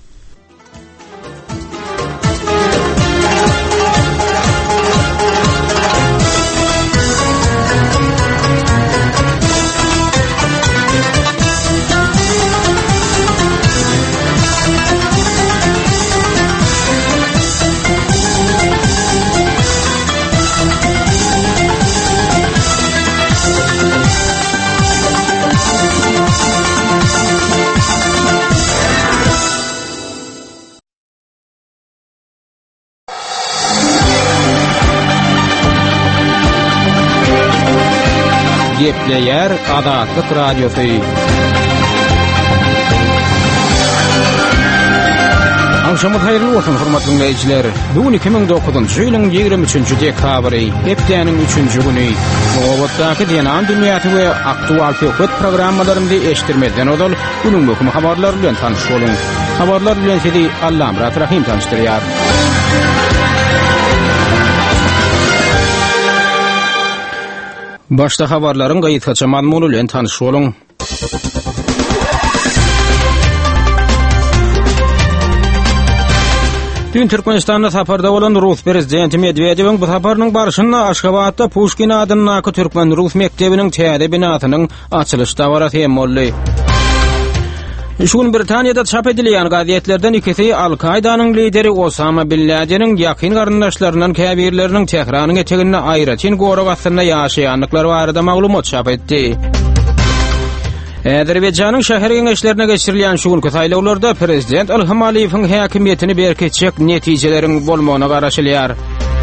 Speaker 1: Gepleýär Adatlyk Radiosu. Akşamyz haýyrly bolsun hormatly dinleýijiler. Bugün iki ming dokuzunjy ýylyň ýygrimi üçünji dekabry, hepdäniň üçünji güni. Nowatdaky dünýäň dünýäsi we aktual töhfet programmalaryny eşitdirmeden odal günüň möhüm habarlary bilen tanyş bolun. Habarlar bilen sizi Allam Rahim tanıştyrýar. Başta habarlaryň gaýtgaça mazmuny bilen tanyş bolun. Dün Türkmenistanda saparda bolan Rus prezidenti Medvedewiň bu saparynyň barşyna Aşgabatda Pushkin adyny Türkmen Rus mektebiniň täze binasynyň açylyş dawaraty hem boldy. Şu gün Britaniýada çap edilýän gazetlerden ikisi Al-Kaidanyň lideri Osama bin Laden'in ýakyn garyndaşlarynyň käbirleriniň Tehranyň eteginde aýratyn gorag astyna ýaşaýanlyklary barada maglumat çap etdi. Azerbaýjanyň şäher geňeşlerine geçirilýän şu günkü saýlawlarda prezident Ilham Aliýewiň häkimiýetini berkitjek netijeleriň bolmagyna garaşylýar.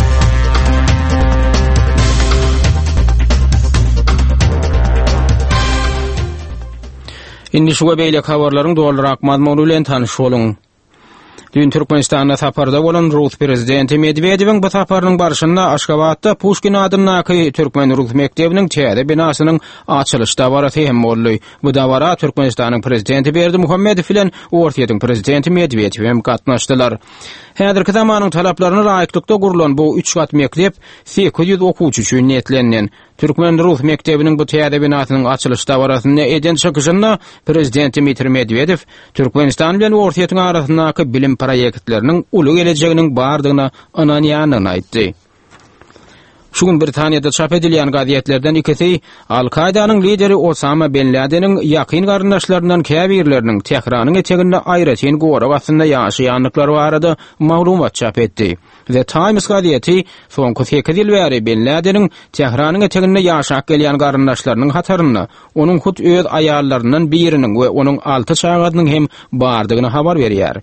Speaker 1: Indi şu beýle habarlaryň doldurak mazmuny bilen tanyş bolun. Dün Türkmenistanda saparda bolan Rus prezidenti Medvedewiň bu saparynyň barşynda Aşgabatda Pushkin adyny Türkmen Rus mektebiniň täze binasynyň açylyş dawaraty hem boldy. Bu dawara Türkmenistanyň prezidenti Berdimuhammedow bilen Ortaýadyň prezidenti Medvedew hem gatnaşdylar. Häzirki zamanyň talaplaryna laýyklykda gurulan bu üç gat mektep sekiz ýüz okuwçy üçin niýetlenýän. Türkmen Rus mektebiniň bu täze binasynyň açylyş dawarasyny eden çykyşynda prezident Dmitri Medvedew Türkmenistan bilen Ortaýadyň arasyndaky bilim proýektleriniň uly gelejeginiň bardygyna ynanýanyny aýtdy. Şu gün Britaniýada çap edilýän gazetlerden ikisi Al-Kaidanyň lideri Osama bin Laden'in ýakyn garyndaşlaryndan käbirleriniň Tehranyň eteginde aýratyn gorag astyna ýaşaýanlyklary barada maglumat çap etdi. The Times gazeti soňky sekiz ýyl bäri bin Laden'in Tehranyň eteginde ýaşap gelýän garyndaşlarynyň hataryny, onuň hut öz aýallarynyň biriniň we onuň alty çagadynyň hem bardygyny habar berýär.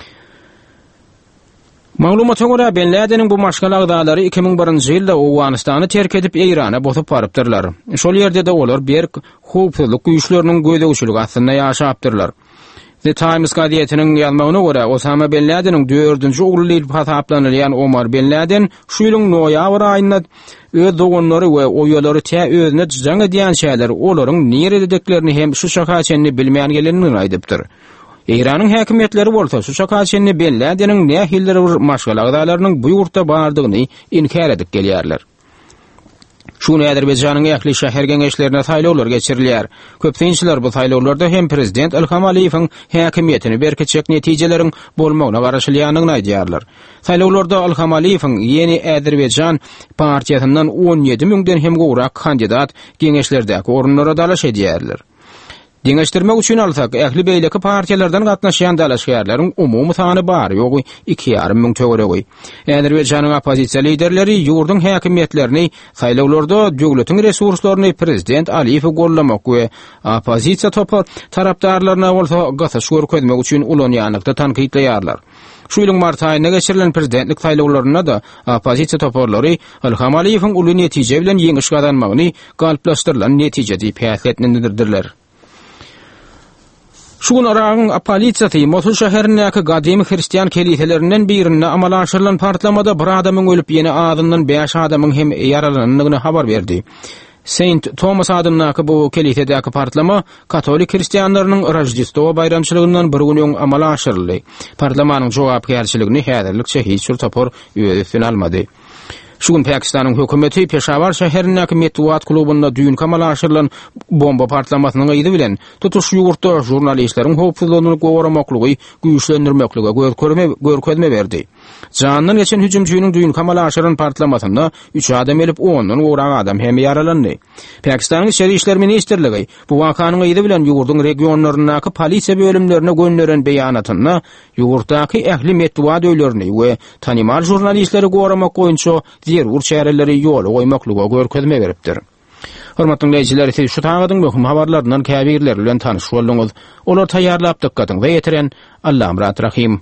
Speaker 1: Maglumata görä bin Laden'in bu maşgal agdalary iki ming birinji ýylda Owganystany terk edip Eýrana botup barypdyrlar. Şol ýerde de olar bir howpsuzlyk güýçleriniň gödegçiligi astyna ýaşapdyrlar. The Times gazetiniň ýazmagyna görä Osama bin Laden'in dördünji ogly diýip hasaplanylýan Omar bin Laden şu ýylyň noýabr aýynda öz dogunlary we oýalary tä özüne jaň edýän şäher olaryň nerede hem şu şakaçenni bilmeýän gelenini aýdypdyr. Eýranyň häkimetleri bolsa şu şakaçenni bin Laden'in nähilleri maşgal agdalarynyň bu ýurtda bardygyny inkar edip gelýärler. Şunu Azerbaýjanyň ähli şäher geňeşlerine saýlawlar geçirilýär. Köpçüler bu saýlawlarda hem prezident Ilham Aliýewiň häkimiýetini berkitjek netijeleriň bolmagyna garaşylýanyny aýdýarlar. Saýlawlarda Ilham Aliýewiň ýeni Azerbaýjan partiýasyndan on ýedi müňden hem gowrak kandidat geňeşlerdäki orunlara dalaş edýärler. Diňeşdirmek üçin alsak, ähli beýleki partiýalardan gatnaşýan dalaşgärleriň umumy sany bar ýogy iki ýarym müň töweregi. Azerbaýjanyň opozisiýa liderleri ýurdun häkimiýetlerini saýlawlarda döwletiň resurslaryny prezident Aliýew gollamak we opozisiýa topar tarapdarlaryna bolsa gasaş görkezmek üçin ulanýanlykda tanqidleýärler. Şu ýylyň mart aýyna geçirilen prezidentlik saýlawlaryna da opozisiýa toparlary Ilham Aliýewiň uly netije bilen ýeňiş kazanmagyny galplaşdyrylan netije diýip häsiýetlendirdiler. Şugun Arağın polisiýasy Mosul şäherindäki gadymy hristiýan keliselerinden birinde amala aşyrylan partlamada bir adamyň ölüp ýene adyndan beş adamyň hem ýaralanynyny habar berdi. Saint Thomas adyndaky bu kelisedäki partlama katolik hristiýanlarynyň Rojdestvo bayramçylygynyň bir gün öň amala aşyryldy. Partlamaanyň jogapkärçiligini häzirlikçe hiç bir tapor öýe üstüne almady. Şugun Pakistanyň hökümeti Peshawar şäherindäki Metbuat klubunda düýün kamala aşyrylan bomba partlamasynyň ýygy bilen tutuş ýurtda jurnalistleriň howpsuzlygyny goramaklygy güýçlendirmeklige görkezme görkezme berdi. Jandan geçen hüjümçüniň düýün kamala aşyrylan partlamasynda üç adam ölüp ondan ugran adam hem ýaralandy. Pakistanyň Şerri işler ministrligi bu wakanyň ýygy bilen ýurduň regionlaryndaky polisiýa bölümlerine gönderen beýanatyna ýurtdaky ähli Metbuat öýlerini we tanymar jurnalistleri goramak goýunça zerur çäreleri ýoly goýmaklyga görkezme beripdir. Hormatly dinleýijiler, siz şu taňadyň möhüm habarlaryndan käbirler bilen tanyş bolduňyz. Olar taýýarlap dykkatyň we ýetiren Allahym rat rahim.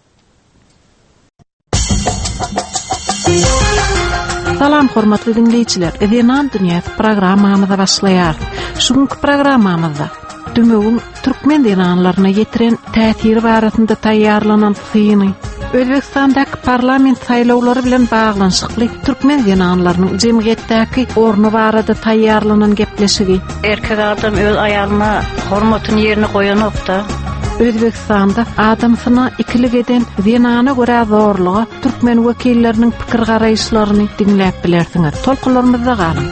Speaker 2: Salam hormatly dinleýijiler, Edenan dünýäsi programmamyza başlaýar. Şuňky programmamyzda dümöwüň türkmen dinanlaryna ýetiren täsiri barasynda taýýarlanan syny, Özbekistandaky parlament saýlawlary bilen baglanşykly türkmen dinanlarynyň jemgyýetdäki orny barada taýýarlanan gepleşigi.
Speaker 14: Erkek adam öz aýalyna hormatyny ýerine goýanokda.
Speaker 2: Özbekistanda adamsyna ikilik eden dinana görä zorlugy türkmen wekilleriniň pikir garaýşlaryny dinläp bilersiňiz. Tolkunlarymyzda galyň.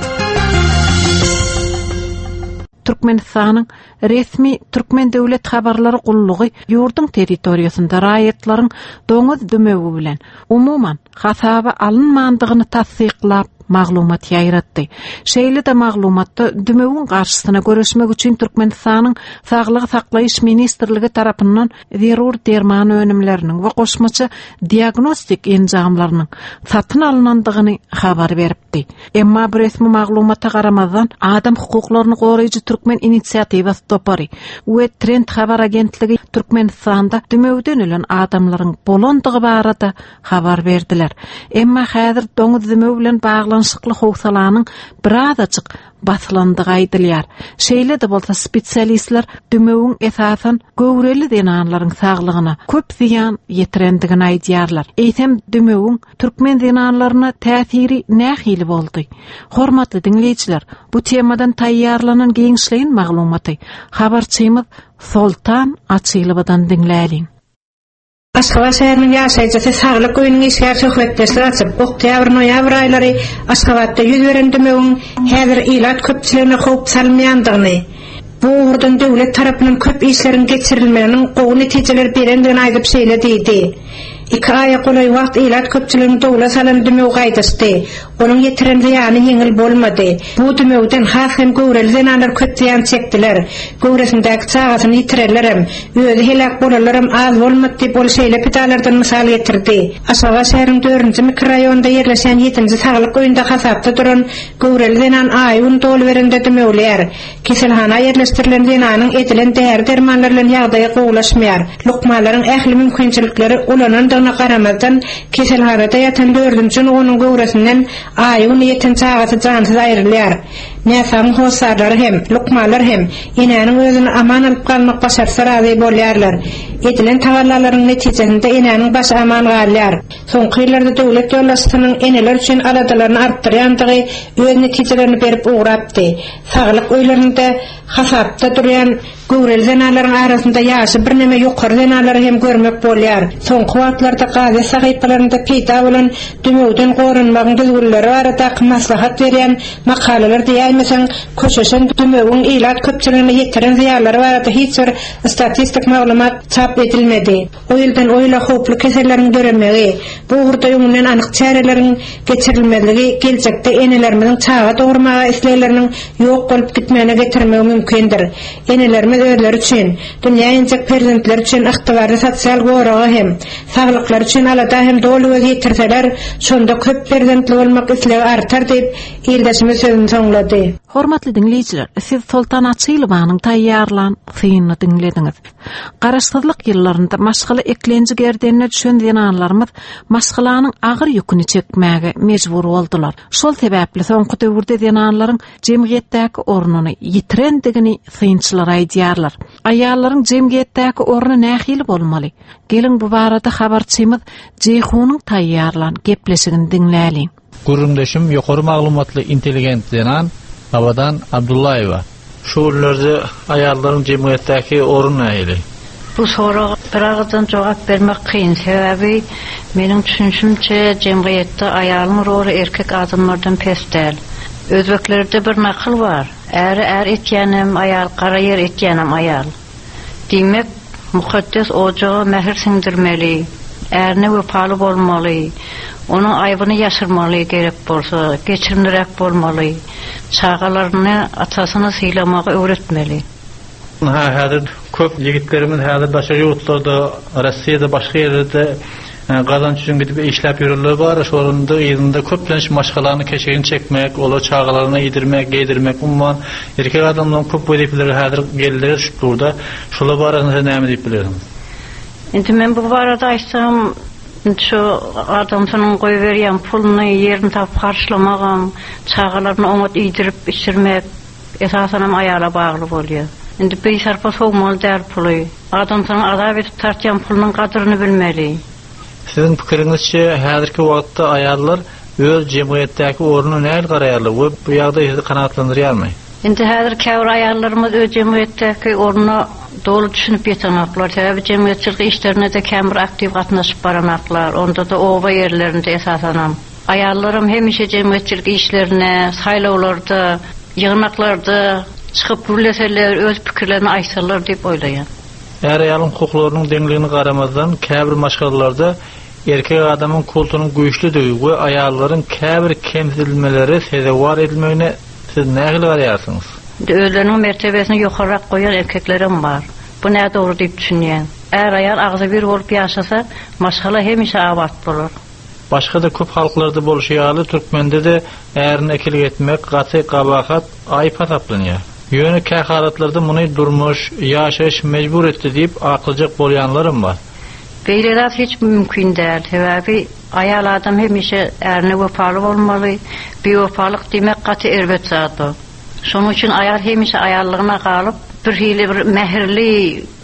Speaker 2: Türkmenistanyň resmi Türkmen döwlet habarlary gullugy ýurdun territoriýasynda raýatlaryň doňuz dömegi bilen umuman hasaba alınmandygyny tasdiklap maglumat ýaýratdy. Şeýle de maglumatda dömegiň garşysyna görüşmek üçin Türkmenistanyň Saglyk saklaýyş ministrligi tarapyndan zerur derman önümleriniň we goşmaça diagnostik enjamlarynyň satyn alynandygyny habar beripdi. Emma bu resmi maglumata garamazdan adam hukuklaryny goraýjy Türkmen inisiýatiwasy topary we Trend habar agentligi Türkmenistanda dömegden ölen adamlaryň bolandygy barada habar berdiler. Emma häzir doňuz dömegi bilen baglan şykly howsalanyň biraz açyk baslandygy aýdylýar. Şeýle de bolsa spesialistler dömegiň esasan göwreli dinanlaryň saglygyna köp ziýan ýetirendigini aýdýarlar. Eýsem dömegiň türkmen dinanlaryna täsiri nähili boldy. Hormatly dinleýijiler, bu temadan taýýarlanan giňişleýin maglumaty habarçymyz Soltan Açylybydan dinläliň.
Speaker 5: Aşgabat şäheriniň ýaşaýjysy saglyk öýüniň işgär söhbetleri açyp, oktýabr, noýabr aýlary Aşgabatda ýüz beren dömegiň häzir ilat köpçiligine howp salmaýandygyny, bu urdan döwlet tarapyndan köp işleriň geçirilmeginiň gowy netijeler berendigini aýdyp şeýlediydi. İki aya golay wagt ilat köpçiligini dowla salan dömegi gaýdysdy. Onuň ýetiren ziýany ýeňil bolmady. Bu dömegden has hem göwreli zanalar köp ziýan çekdiler. Göwresindäki çagasyny ýitirelerem, özi helak bolalarym az bolmady diýip ol şeýle pitalardan mysal ýetirdi. Aşgabat şäheriniň dördünji mikroraýonunda ýerleşen ýetinji saglyk öýünde hasapda duran göwreli zanan aýyn dol berende dömegler. Keselhana ýerleşdirilen zananyň edilen däher dermanlar bilen ýagdaýy gowlaşmaýar. Lukmalaryň ähli mümkinçilikleri ulanandygyna garamazdan keselhanada ýatan dördünji onuň göwresinden aýyn ýeten çagasy jansyz aýrylýar. Näsam hosarlar hem, lukmalar hem inäniň özüni aman alyp galmak başarsa razy bolýarlar. Edilen tawallaryň netijesinde inäniň baş aman galýar. Soňky ýyllarda döwlet ýollaşynyň eneler üçin aladalarını artdyrýandygy öz netijelerini berip ugrapdy. Saglyk öýlerinde hasapda durýan göwreli zanalaryň arasynda ýaşy bir näme ýokary zanalary hem görmek bolýar. Soňky wagtlarda gazy sahypalaryny peýda bolan dömegden gorunmagyň düzgünleri barada maslahat berýän makalalar diýýärmiň, köşeşen dömegiň ilat köpçiligine ýetiren ziýanlary barada hiç bir statistik maglumat çap edilmedi. O ýyldan o ýyla howply keselleriň göremegi, bu urda ýöňünden anyk çäreleriň geçirilmezligi geljekde enelerimiň çaga dogurmaga isleýleriniň ýok bolup gitmegine getirmegi mümkindir. Enelerimiz özleri üçin, dünýäňiň prezidentler üçin yktydarly sosial goragy hem, saglyklary üçin alada hem dolu ýetirseler, şonda köp prezidentli bolmak isleýi artar diýip ýerdeşimiz sözüni soňlady.
Speaker 2: Hormatly dinleýijiler, siz Soltan Açylybanyň taýýarlan synyny dinlediňiz. Garaşsyzlyk ýyllarynda maşgaly eklenji gerdenine düşen dinanlarymyz maşgalanyň agyr ýüküni çekmäge mejbur boldular. Şol sebäpli soňky döwürde dinanlaryň jemgyýetdäki ornuny ýitirendigini synçylar aýdýarlar. Ayalların cemgiýetdäki orny nähili bolmaly? Gelin bu barada habarçymyz Jeyhunyň taýýarlan gepleşigini diňläliň.
Speaker 15: Gurundaşym ýokary maglumatly intelligent denan Abadan Abdullayewa. Şu ýerde ayalların cemgiýetdäki orny nähili?
Speaker 14: Bu soraga bir agdan jogap bermek kyn. Sebäbi meniň düşünşümçe jemgyýetde aýalyň roly erkek adamlardan pesdäl. Özbeklerde bir nakyl bar. Äri är etýänem aýal, gara yer etýänem aýal. Diýmek, mukaddes ojağa mähir siňdirmeli, ärine wepaly bolmaly, onuň aýbyny ýaşyrmaly gerek bolsa, geçirimdirek bolmaly, çağalaryny atasyna syýlamagy öwretmeli.
Speaker 15: Ha, häzir köp ýigitlerimiz häzir başga ýurtlarda, Russiýada, başga ýerlerde gazanç üçin gidip işläp ýörler bar. Şolunda ýerinde köplenç maşgalaryny keşegini çekmek, ola çağalaryny ýedirmek, geýdirmek, umman erkek adamlaryň köp wezipleri häzir geldiler şu turda. Şola barasynda näme diýip bilersiňiz?
Speaker 14: Indi men bu barada aýsam, şu adamsynyň goýup berýän puluny ýerini tap garşylamagam, çağalaryny oňat ýedirip içirmek esasynam aýala bagly bolýar. Indi bir sarpa soňmal däl puly. Adamsynyň azap edip tartýan pulunyň gadryny bilmeli.
Speaker 15: Sizin pikiriňizçe häzirki wagtda aýallar öz jemgyýetdäki ornuny näil garaýarlar we bu ýagda ýa-da kanatlandyrýarmy?
Speaker 14: Indi häzir käwr aýallarymyz öz jemgyýetdäki ornuny dolu düşünüp ýetenaklar. Sebäbi jemgyýetçilik işlerine de kämir aktiw gatnaşyp baranaklar. Onda da oba ýerlerinde esasanam. Aýallarym hemişe jemgyýetçilik işlerine, saýlawlarda, ýygnaklarda çykyp gürleseler, öz pikirlerini aýtsalar diýip oýlaýan.
Speaker 15: Eğer aýalyň hukuklarynyň deňligini garamazdan käbir maşgalalarda erkek adamyň kultunyň güýçlüdigi we aýallaryň käbir kemsilmeleri sezewar edilmegine siz nähili garaýarsyňyz?
Speaker 14: Özleriniň mertebesini ýokarak goýan erkeklerim bar. Bu näme dogry diýip düşünýän. Eğer aýal agzy bir bolup ýaşasa, maşgala hemişe abat bolar.
Speaker 15: Başga da köp halklarda bolşýaly türkmende de ärini ekilik etmek, gaty gabahat aýyp hasaplanýar. Ýöne käharatlarda muny durmuş, ýaşaş mejbur etdi diýip aklyjak bolýanlarym bar.
Speaker 14: Beýleler hiç mümkin däl. Sebäbi aýal adam hemişe ärine wepaly bolmaly. Bewepalyk diýmek gaty erbet zady. Şonuň üçin aýal hemişe aýallygyna galyp, bir hili bir mähirli,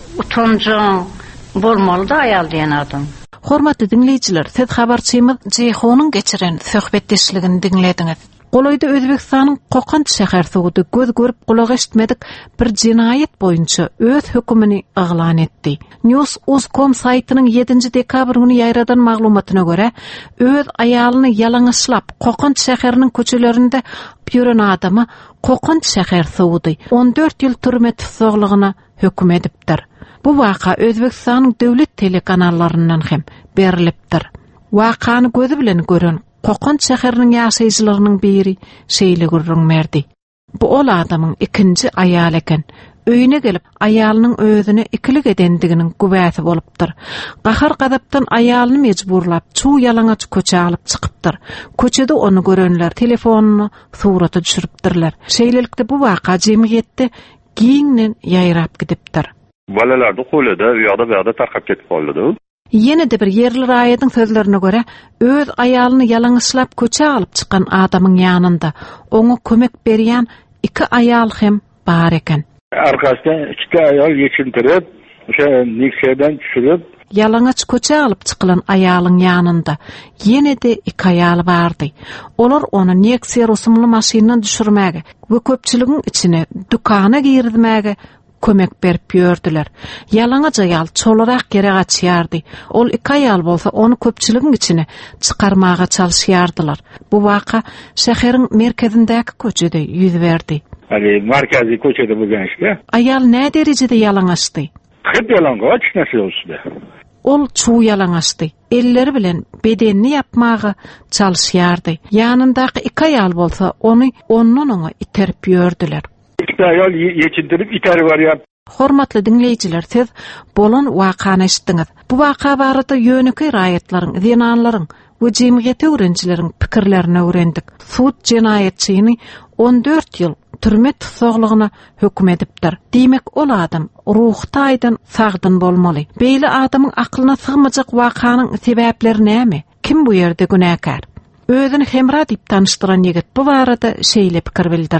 Speaker 14: utanjak bolmaly da aýal diýen adam.
Speaker 2: Hormatly dinleýijiler, siz habarçymyz Jeyhunyň geçiren söhbetdeşligini diňlediňiz. Goloyda Özbekistanyň Qoqanç şäher suwdy göz görüp kulak eşitmedik bir jinaýat boýunça öz hökümini aglan etdi. News dot com saýtynyň ýedinji dekabr güni ýaýradan maglumatyna görä, öz aýalyny ýalaňyşlap Qoqanç şäheriniň köçelerinde ýören adamy Qoqanç şäher suwdy on dört ýyl türme tutsaklygyna höküm edipdir. Bu waka Özbekistanyň döwlet telekanallarynyň hem berilipdir. Wakany gözü bilen gören Qoqanç şäheriniň ýaşaýjylarynyň biri şeýle gürrüňmerdi. Bu ol adamyň ikinji aýal eken. Öýüne gelip aýalynyň özüne ikilik edendiginiň gübäsi bolupdyr. Gahar gadapdan aýalyny mejburlap çuw ýalaňaç köçe alyp çykypdyr. Köçede onu görenler telefonuny surata düşüripdirler. Şeýlelikde bu waka jemgyýetde giňden ýaýrap gidipdir.
Speaker 16: Balalardy golada ýa-da ýa-da tarkap ketip boldy.
Speaker 2: Yine de bir yerli raýatyň sözlerine göre öz aýalyny ýalaňyşlap köçe alyp çykan adamyň ýanynda oňa kömek berýän iki aýal hem bar eken.
Speaker 16: Arkasdan iki aýal ýeçindirip, şo nikseden düşürüp,
Speaker 2: ýalaňaç köçe alyp çykylan aýalyň ýanynda yine de iki aýal bardy. Olar onu niksä rusumly maşynadan düşürmäge we köpçüligiň içine dukana girdmäge kömek berip ýördiler. Ýalaňaç aýal çolarak gere gaçýardy. Ol iki aýal bolsa onu köpçüligiň içine çykarmaga çalyşýardylar. Bu waka şäheriň merkezindäki köçede ýüz berdi.
Speaker 16: Ali merkezi köçede bu gençde.
Speaker 2: Aýal nä derejede ýalaňaçdy?
Speaker 16: Hep ýalaňaç näse bolsa.
Speaker 2: Ol çuw ýalaňaçdy. Elleri bilen bedenini ýapmaga çalyşýardy. Ýanyndaky iki aýal bolsa onu ondan oňa iterip ýördiler.
Speaker 16: İki aýal ýeçindirip iteri barýar.
Speaker 2: Hormatly dinleýijiler, siz bolan wakany eşitdiňiz. Bu waka barada ýöneki raýatlaryň, zenanlaryň we jemgyýet öwrençileriň pikirlerini öwrendik. Sud jinaýetçini on dört ýyl türme tutsaklygyna hökm edipdir. Diýmek ol adam ruhtaýdan sagdyn bolmaly. Beýle adamyň aklyna sygmajak wakanyň sebäpleri näme? Kim bu ýerde günäkär? Özüni hemra diýip tanıştyran ýigit bu barada şeýle pikir bildirdi.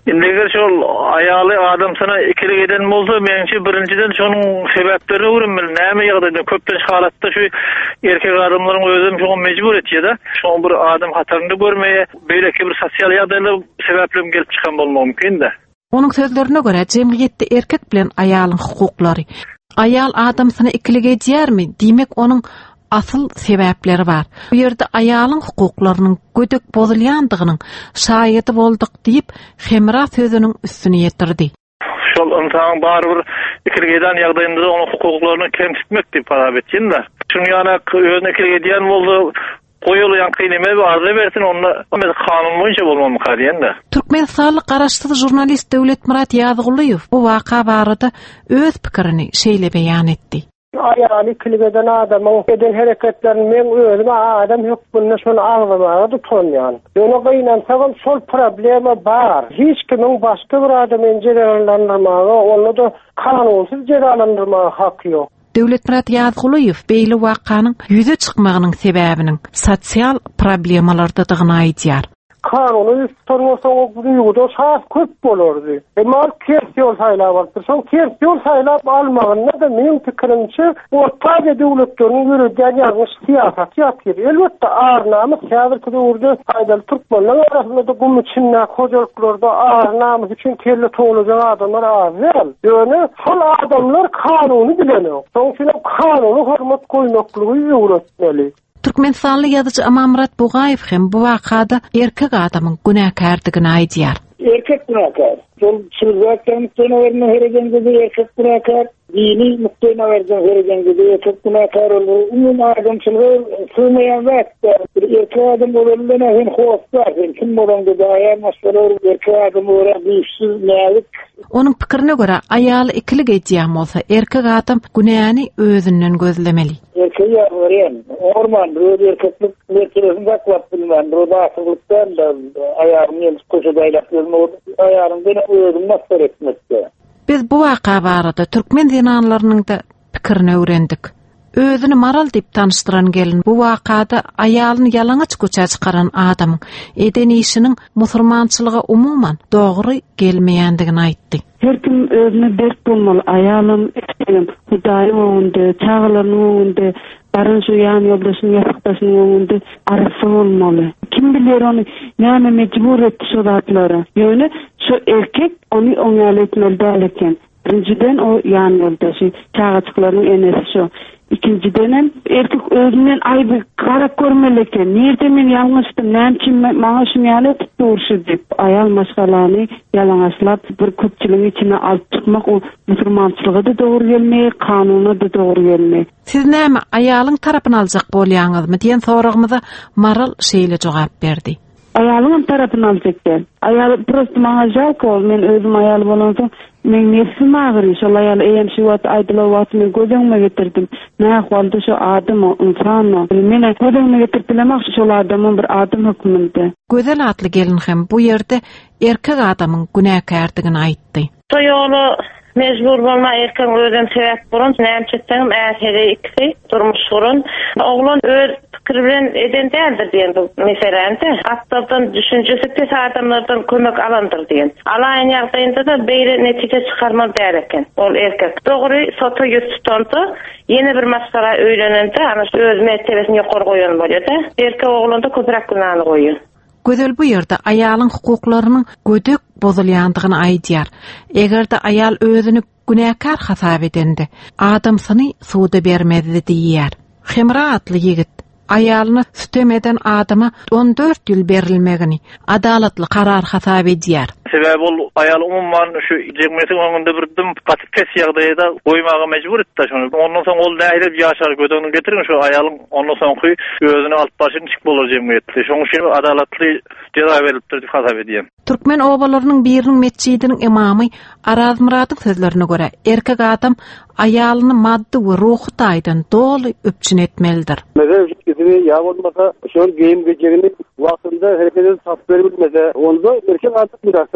Speaker 15: Indiger şol ayaly adam sana ikilik eden bolsa, mençe birinciden şonuň sebäplerini görünmeli. Näme ýagdaýda köpden halatda şu erkek adamlaryň özüm şoň mejbur etýär-de. Şoň bir adam hataryny görmeýe, beýleki bir sosial ýagdaýlar sebäplen gelip çykan bolmagy mümkin-de.
Speaker 2: Onun sözlerine göre cemiyette erkek bilen ayalın hukuklary. Ayal adamsyna ikilik edýärmi? Dimek onun asıl sebäpleri bar. Bu ýerde ayalın hukuklarynyň gödek bozulýandygynyň şahydy boldyk diýip Hemra sözüniň üstüne ýetirdi.
Speaker 15: Şol insan barbyr ikilik eden ýagdaýynda onun hukuklaryny kemsitmek diýip tarap etýänler. Şuň ýana özüne ikilik edýän boldy, koyulýan kyneme bir arza bersin, onda kanun boýunça bolmamy garýanda.
Speaker 2: Türkmen sağlyk garaşdyry jurnalist Döwletmurat Ýazgylyýew bu waka barada öz pikirini şeýle beýan etdi.
Speaker 17: Ayaly kilgeden adamyň eden hereketlerini men özüme adam hukmyny şol agzamaga tutanýan. Ýöne gynansaň şol problema bar. Hiç kimiň başga bir adamyň jeralandyrmagy, onu da kanunsyz jeralandyrmagy haky ýok.
Speaker 2: Döwletmurat Ýazgylyýew beýle wakanyň ýüze çykmagynyň sebäbiniň sosial problemalardadygyny aýdýar.
Speaker 17: Kanuny tutanmasaň o ýurda şahs köp bolardy. Emma kersiýol saýlap aldy. Şol kersiýol saýlap almagyna da meň pikirimçe orta döwletleriň ýürüdýän ýalňyş siýasat ýatyr. Elbetde arnamy häzirki döwürde aýdaly türkmenler arasynda da gum içinde hojalyklarda arnamy üçin kelle toglajan adamlar az wel. Ýöne şol adamlar kanuny bilenok. Şoňsy kanuny hormat goýmaklygy ýöretmeli.
Speaker 2: Türkmenistanly ýazyjy Amamrat Bugaýew hem bu wakada erkek adamyň günäkärdigini aýdýar.
Speaker 16: Erkek günäkär. Şol çylgakdan tönewerine heregen de erkek günäkär. Dini muktena verden heregen de erkek günäkär bolýar. Umum adamçylygy sığmaýan wagtda bir erkek adam bolýarlygyna hem howplar, hem kim bolanda da aýan masalalar erkek adam bolar güýçsiz nälik.
Speaker 2: Onun pikirine göre ayaly ikilik edýän bolsa erkek adam günäni özünden gözlemeli.
Speaker 16: Erkek ýa-da orman, röýde erkeklik merkezinde saklap bilmän, röýde asylykdan da aýagyny köşede aýlap ýörmeli, aýagyny özüne masar etmekde.
Speaker 2: Biz bu waka barada türkmen dinanlarynyň da pikirini öwrendik. Özüni maral diýip tanıştyran gelin bu wakada aýalyny ýalaňaç köçe çykaran adamyň eden işiniň musulmançylyga umuman dogry gelmeýändigini aýtdy.
Speaker 18: Her kim özüne berk bolmaly. Aýalym, eşim, Hudaýy öňünde, çağlaryň öňünde, barın şu ýan ýoldaşynyň ýakdaşynyň öňünde arasy bolmaly. Kim biler onu näme mejbur etdi şu zatlary. Ýöne şu erkek onu oňal etmeli däl eken. Birinciden o ýan ýoldaşy, çağaçyklaryň enesi şu. İkinciden erkek özünden aýby garak görmeli eken. Nerede men ýalňyşdym, näçin maňa şu ýaly tutuşdy diýip aýal maşgalany ýalaňaçlap bir köpçüligiň içine alyp çykmak o musulmançylyga da dogry gelmeýär, kanuna da dogry gelmeýär.
Speaker 2: Siz näme aýalyň tarapyny aljak bolýaňyzmy diýen soragymyza Maral şeýle jogap berdi.
Speaker 18: Aýalyň tarapyny aljak. Aýal prosto maňa jalk bol, men özüm aýal bolansoň men nefsim ağrıyor. Şol aýal eýem şu wagt aýdylar wagt men gözüňe getirdim. Näme boldy şu adam insany. Mene gözüňe getirdilemek şol adamyň bir adam hukmynda.
Speaker 2: Gözel atly gelin hem bu ýerde erkek adamyň günäkärdigini aýtdy.
Speaker 19: Toýoly mejbur bolma erkek özüň sebäp bolan näçetden äheri ikisi durmuş gurun. Oglan öz pikir bilen eden däldir diýen bu meselende. Atlardan düşünjesi tes adamlardan kömek alandyr diýen. Alaýan ýagdaýynda da beýle netije çykarmak däl eken. Ol erkek dogry sota ýüz tutandy. Ýene bir masala öýlenende ana şu öz mertebesini ýokary goýan bolýar-da. Erkek oglanda köpürak günahny goýýar.
Speaker 2: Gözel bu ýerde aýalyň hukuklarynyň gödek bozulýandygyny aýdýar. Egerde aýal özüni günäkär hasap edende, adamsyny suwda bermedi diýýär. Hemra atly ýigit aýalyny sütem eden adama on dört ýyl berilmegini adalatly karar hasap edýär.
Speaker 15: Sebäbi ol aýal umumman şu jemgyýetiň öňünde bir dim gatyp kes ýagdaýda goýmaga mejbur etdi şonu. Ondan soň ol näýlep ýaşar gödegini getirin şu aýalyň ondan soňky özüni alyp başyny çyk bolar jemgyýetde. Şoň üçin adalatly jera berilipdir diýip hasap edýän.
Speaker 2: Türkmen obalarynyň biriniň mescidiniň imamy Araz Muradyň sözlerine görä erkek adam aýalyny maddi we ruhy taýdan doly öpçün etmelidir.
Speaker 16: Mesela gidini ýa-bolmasa şol geyim gecegini wagtynda herkese sap berip bilmese, onda erkek adam bir hasa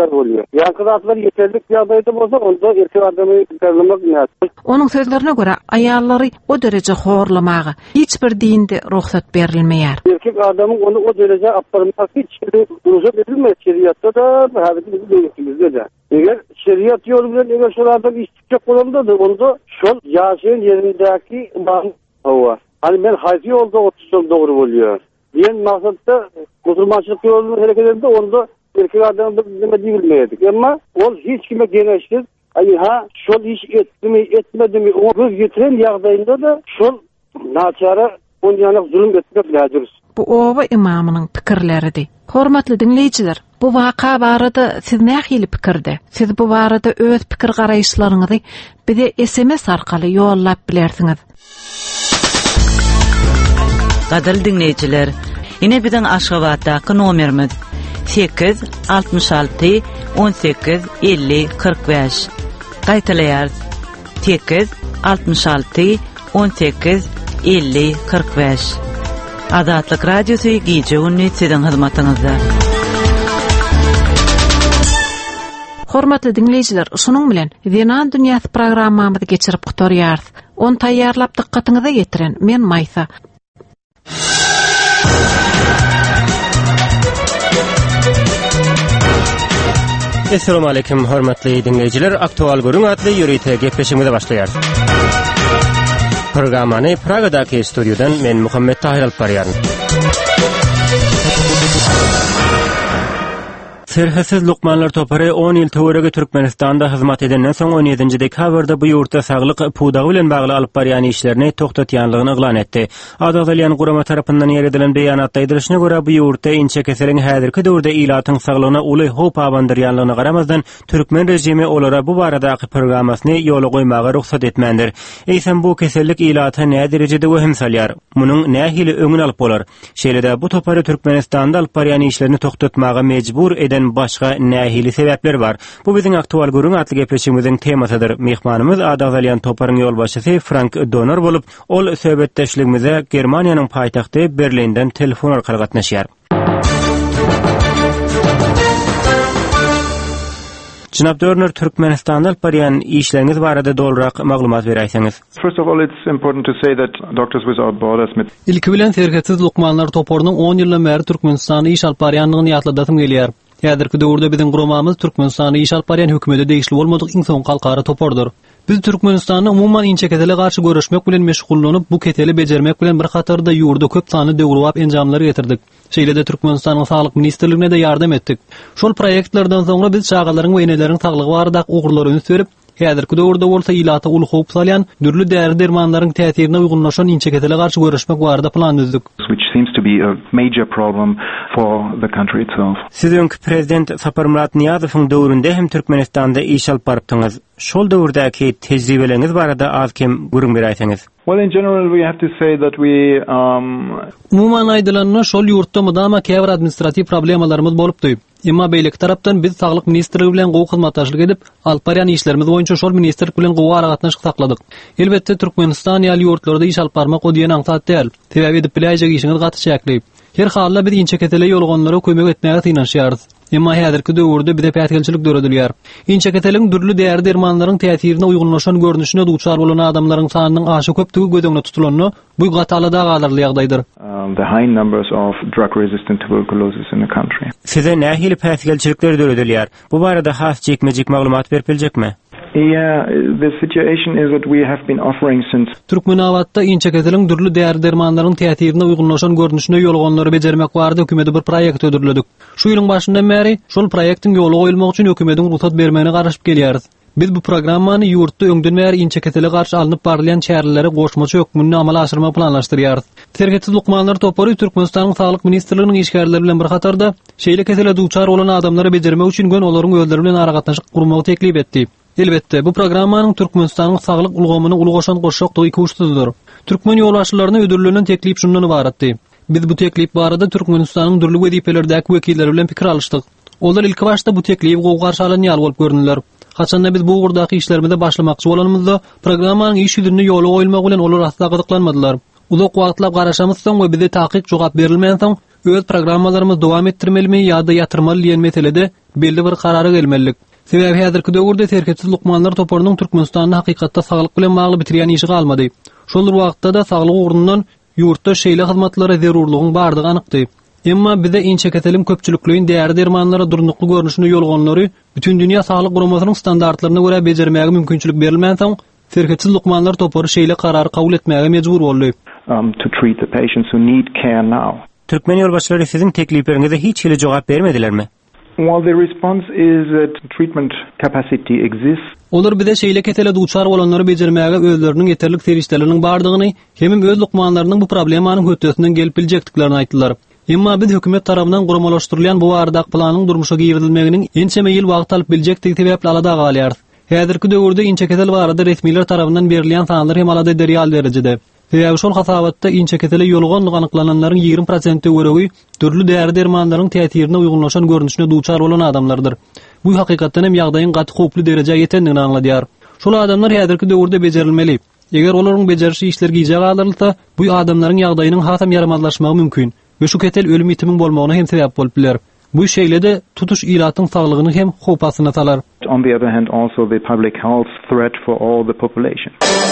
Speaker 17: kızatlar oluyor. Yani kızatlar yeterlik ýagdaýda bolsa, onda erkek adamy terlemek näçe?
Speaker 2: Onuň sözlerine göre aýallary o derece horlamagy hiç bir dinde ruhsat berilmeýär.
Speaker 17: Erkek adamın onu o derece apparmak hiç ruhsat edilmez şeriatta da, hadisde de de. Eger şeriat ýolu bilen eger şol adam işçi bolanda da onda şol ýaşaýan ýerindäki man var. Hani men haýsy ýolda otursam dogry bolýar. Diýen maksatda gurulmaçylyk ýolunda hereket edende onda erkek adam nime diýilmeýärdi. Emma ol hiç kime geneşsiz, ay ha şol iş etdimi etmedimi o göz getiren ýagdaýynda da şol naçara onýanyk zulüm etmek lazım.
Speaker 2: Bu oba imamynyň pikirleridi. Hormatly dinleýijiler, bu waka barada siz nähili pikirde? Siz bu barada öz pikir garaýşlaryňyzy bize S M S arkaly ýollap bilersiňiz.
Speaker 20: Gadal dinleyijiler, ine biziň Aşgabatdaky nomerimiz sekiz altmış alty on sekiz elli kırk beş. Gaýtalaýar sekiz altmış alty on sekiz elli kırk beş. Azatlyk radiosu gije günni siziň hyzmatyňyzda.
Speaker 2: Hormatly dinleyijiler, şunuň bilen Wenan dünýäsi programmamyzy geçirip gutarýar. Onu taýýarlap dikkatiňize getiren men Maýsa.
Speaker 6: Assalamu alaykum hormatly dinleyijiler, aktual görüň atly ýürüýte gepleşigimize başlaýar. Programmany Pragadaky studiodan men Muhammed Tahir alyp barýaryn. Serhesiz Lukmanlar topary on ýyl töwerege Türkmenistanda hyzmat edenden soň on ýedinji dekabrda bu ýurtda saglyk pudagy bilen bagly alyp barýan işlerini toktatýanlygyny eglan etdi. Adagdalyan gurama tarapyndan ýeredilen beýanatda aýdylyşyna görä bu ýurtda inçe keseliň häzirki döwürde ilatyň saglygyna uly hop abandyrýanlygyna garamazdan Türkmen rejimi olara bu baradaky programmasyny ýola goýmaga ruhsat etmendir. Eýsem bu kesellik ilaty näme derejede wehim salýar? Munyň nähili öňüni alyp bolar? Şeýlede bu topary Türkmenistanda alyp barýan işlerini toktatmaga mejbur eden başga nähili sebäpler bar. Bu biziň aktual görüň atly gepleşigimiziň temasydyr. Mehmanymyz Adagdalyan toparyň ýolbaşçysy Frank Donor bolup, ol söhbetdeşligimize Germaniýanyň paýtagty Berlinden telefon arkaly gatnaşýar. Jynap Donor, Türkmenistanda alyp barýan işleriňiz barada dolrak maglumat berýärsiňiz.
Speaker 21: First of all, it's important to say that Doctors Without Borders mit
Speaker 22: ilki bilen Serhesiz Lukmanlar toparynyň on ýyldan bäri Türkmenistanda iş alyp barýanlygyny ýatladatym gelýär. Häzirki döwürde biziň guramamyz Türkmenistanda iş alyp barýan hökümete degişli bolmadyk iň soň kalkara topardyr. Biz Türkmenistanyň umuman inçe ketele garşy görüşmek bilen meşgullanyp bu keteli bejermek bilen bir katarda ýurda köp sany döwrüwap enjamlary getirdik. Şeýlede Türkmenistanyň saglyk ministrligine de ýardam etdik. Şol proýektlerden soňra biz çağalaryň we eneleриň saglygy barada ugurlaryny sörüp, häzirki döwürde bolsa ilata uly howp salýan dürli däri dermanlaryň täsirine uygullaşan inçe ketele garşy görüşmek barada plan düzdük.
Speaker 21: Which seems to be a major problem for the country itself.
Speaker 6: Siziň prezident Saparmurat Niyazowyň döwründe hem Türkmenistanda iş alyp barypdyňyz. Şol döwürdäki tejribeleriniz barada az kem görüň berýärsiňiz.
Speaker 21: Well, in general, we have to say that we um
Speaker 22: umuman aýdylanyna şol ýurtda mudama käbir administrativ problemalarymyz bolupdy. Emma beýlik tarapdan biz saglyk ministrligi bilen gowy hyzmatdaşlyk edip, alyp barýan işlerimiz boýunça şol ministrlik bilen gowy aragatnaşyk sakladyk. Elbetde Türkmenistan ýaly ýurtlarda iş alyp barmak o diýen aňsat däl. Sebäbi edip biläjek işiňiz gaty çäkli. Her halda biz inçe ketele ýolgonlara kömek etmäge tynanşýarys. Emma häzirki döwürde bize pätgelçilik döredilýär. Inçe keteliň dürli däri dermanlaryň täsirine uygullaşan görnüşine duçar bolan adamlaryň sanynyň aşy köpdigi gödeňde tutulanyny bu gatalada galyrly ýagdaýdyr.
Speaker 21: Um, the high numbers of drug resistant tuberculosis in the country.
Speaker 6: Size nähili pätgelçilikler döredilýär? Bu barada has jekmejik maglumat berip biljekmi?
Speaker 21: Yeah, the situation is that we have been offering since
Speaker 22: Türkmenawatda inçe keteliň dürli däri dermanlaryň täsirine uygullaşan görnüşine ýolgonlary bejermek barada hökümete bir proýekt ödürledik. Şu ýylyň başyndan bäri şol proýektiň ýoly goýulmak üçin hökümetiň ruhsat bermegine garaşyp gelýärys. Biz bu programmany ýurtda öňden bäri inçe ketele garşy alınıp barylýan çärelere goşmaça hökmüni amala aşyrmak planlaşdyrýar. Serhesiz Lukmanlar topary Türkmenistanyň saglyk ministrliginiň işgärleri bilen bir katarda şeýle ketele duçar bolan adamlara bejermek üçin gön olaryň öýleri bilen aragatnaşyk gurmagy teklip etdi. Elbetde bu programmanyň Türkmenistanyň saglyk ulgamyny ulgoşan goşşokdygy iki uçsuzdyr. Türkmen ýolbaşçylaryna ödüllenen teklip şundan ibaratdy. Biz bu teklip barada Türkmenistanyň dürli wezipelerdäki wekilleri bilen pikir alışdyk. Olar ilki başda bu teklipi gowy garşy alanýar bolup göründiler. Haçanda biz bu ugurdaky işlerimize başlamakçy bolanymyzda programmanyň iş ýüzünde ýoly goýulmagy bilen olar asla gyzyklanmadylar. Uzak wagtlap garaşamyz soň we bize takyk jogap berilmän soň öz programmalarymyzy dowam etdirmelimi ýa-da ýatyrmaly diýen meselede belli bir karara gelmelilik. Sebäbi häzirki döwürde terketsiz lukmanlar toparynyň Türkmenistanyny hakykatda saglyk bilen magly bitirýän işi galmady. Şol wagtda da saglyk ugrundan ýurtda şeýle hyzmatlary zerurlygyň bardygy anykdy. Emma bize inçeketelim köpçülükliğin değerli dermanlara durunuklu görünüşünü yolgonları bütün dünya sağlık kurumasının standartlarına göre becermeye mümkünçülük verilmeyen son terketsiz lukmanlar toporu şeyle kararı kabul etmeye mecbur oluyor.
Speaker 21: Um, to treat the patients who need care now.
Speaker 6: Türkmen yolbaşçıları sizin tekliflerinize hiç hele cevap vermediler mi?
Speaker 21: Well, the response is that treatment capacity exists.
Speaker 22: Olar bize şeyle ketele duçar olanları becermeye özlerinin yeterlik seriştelerinin bardygyny, hem öz lukmanlarının bu problemanyň hötesinden gelip biljekdiklerini aýtdylar. Emma biz hökümet tarapyndan guramalaşdyrylýan bu ardak planyň durmuşa giýirilmeginiň ençeme ýyl wagt alyp biljekdigi sebäpli alada galýar. Häzirki döwürde inçeketel barada resmiler tarapyndan berilýän sanlar hem alada real derejede. Sebäbi şol hasabatda inçeketele ýolgonlyk anyklananlaryň ýigirme prosenti göregi türlü däri dermanlaryň täsirine uygunlaşan görnüşine duçar bolan adamlardyr. Bu hakykatdan hem ýagdaýyň gaty howply derejeye ýetendigini aňladýar. Şol adamlar häzirki döwürde bejerilmeli. Eger olaryň bejerişi işler giýje galyrylsa, bu adamlaryň ýagdaýynyň hasam yaramazlaşmagy mümkin. Ve şu ketel ölüm itimin bolmagyna hem sebäp bolup biler. Bu şeýle de tutuş ilatyň saglygyny hem howpasyna salar.
Speaker 21: On the other hand, also the public health threat for all the population.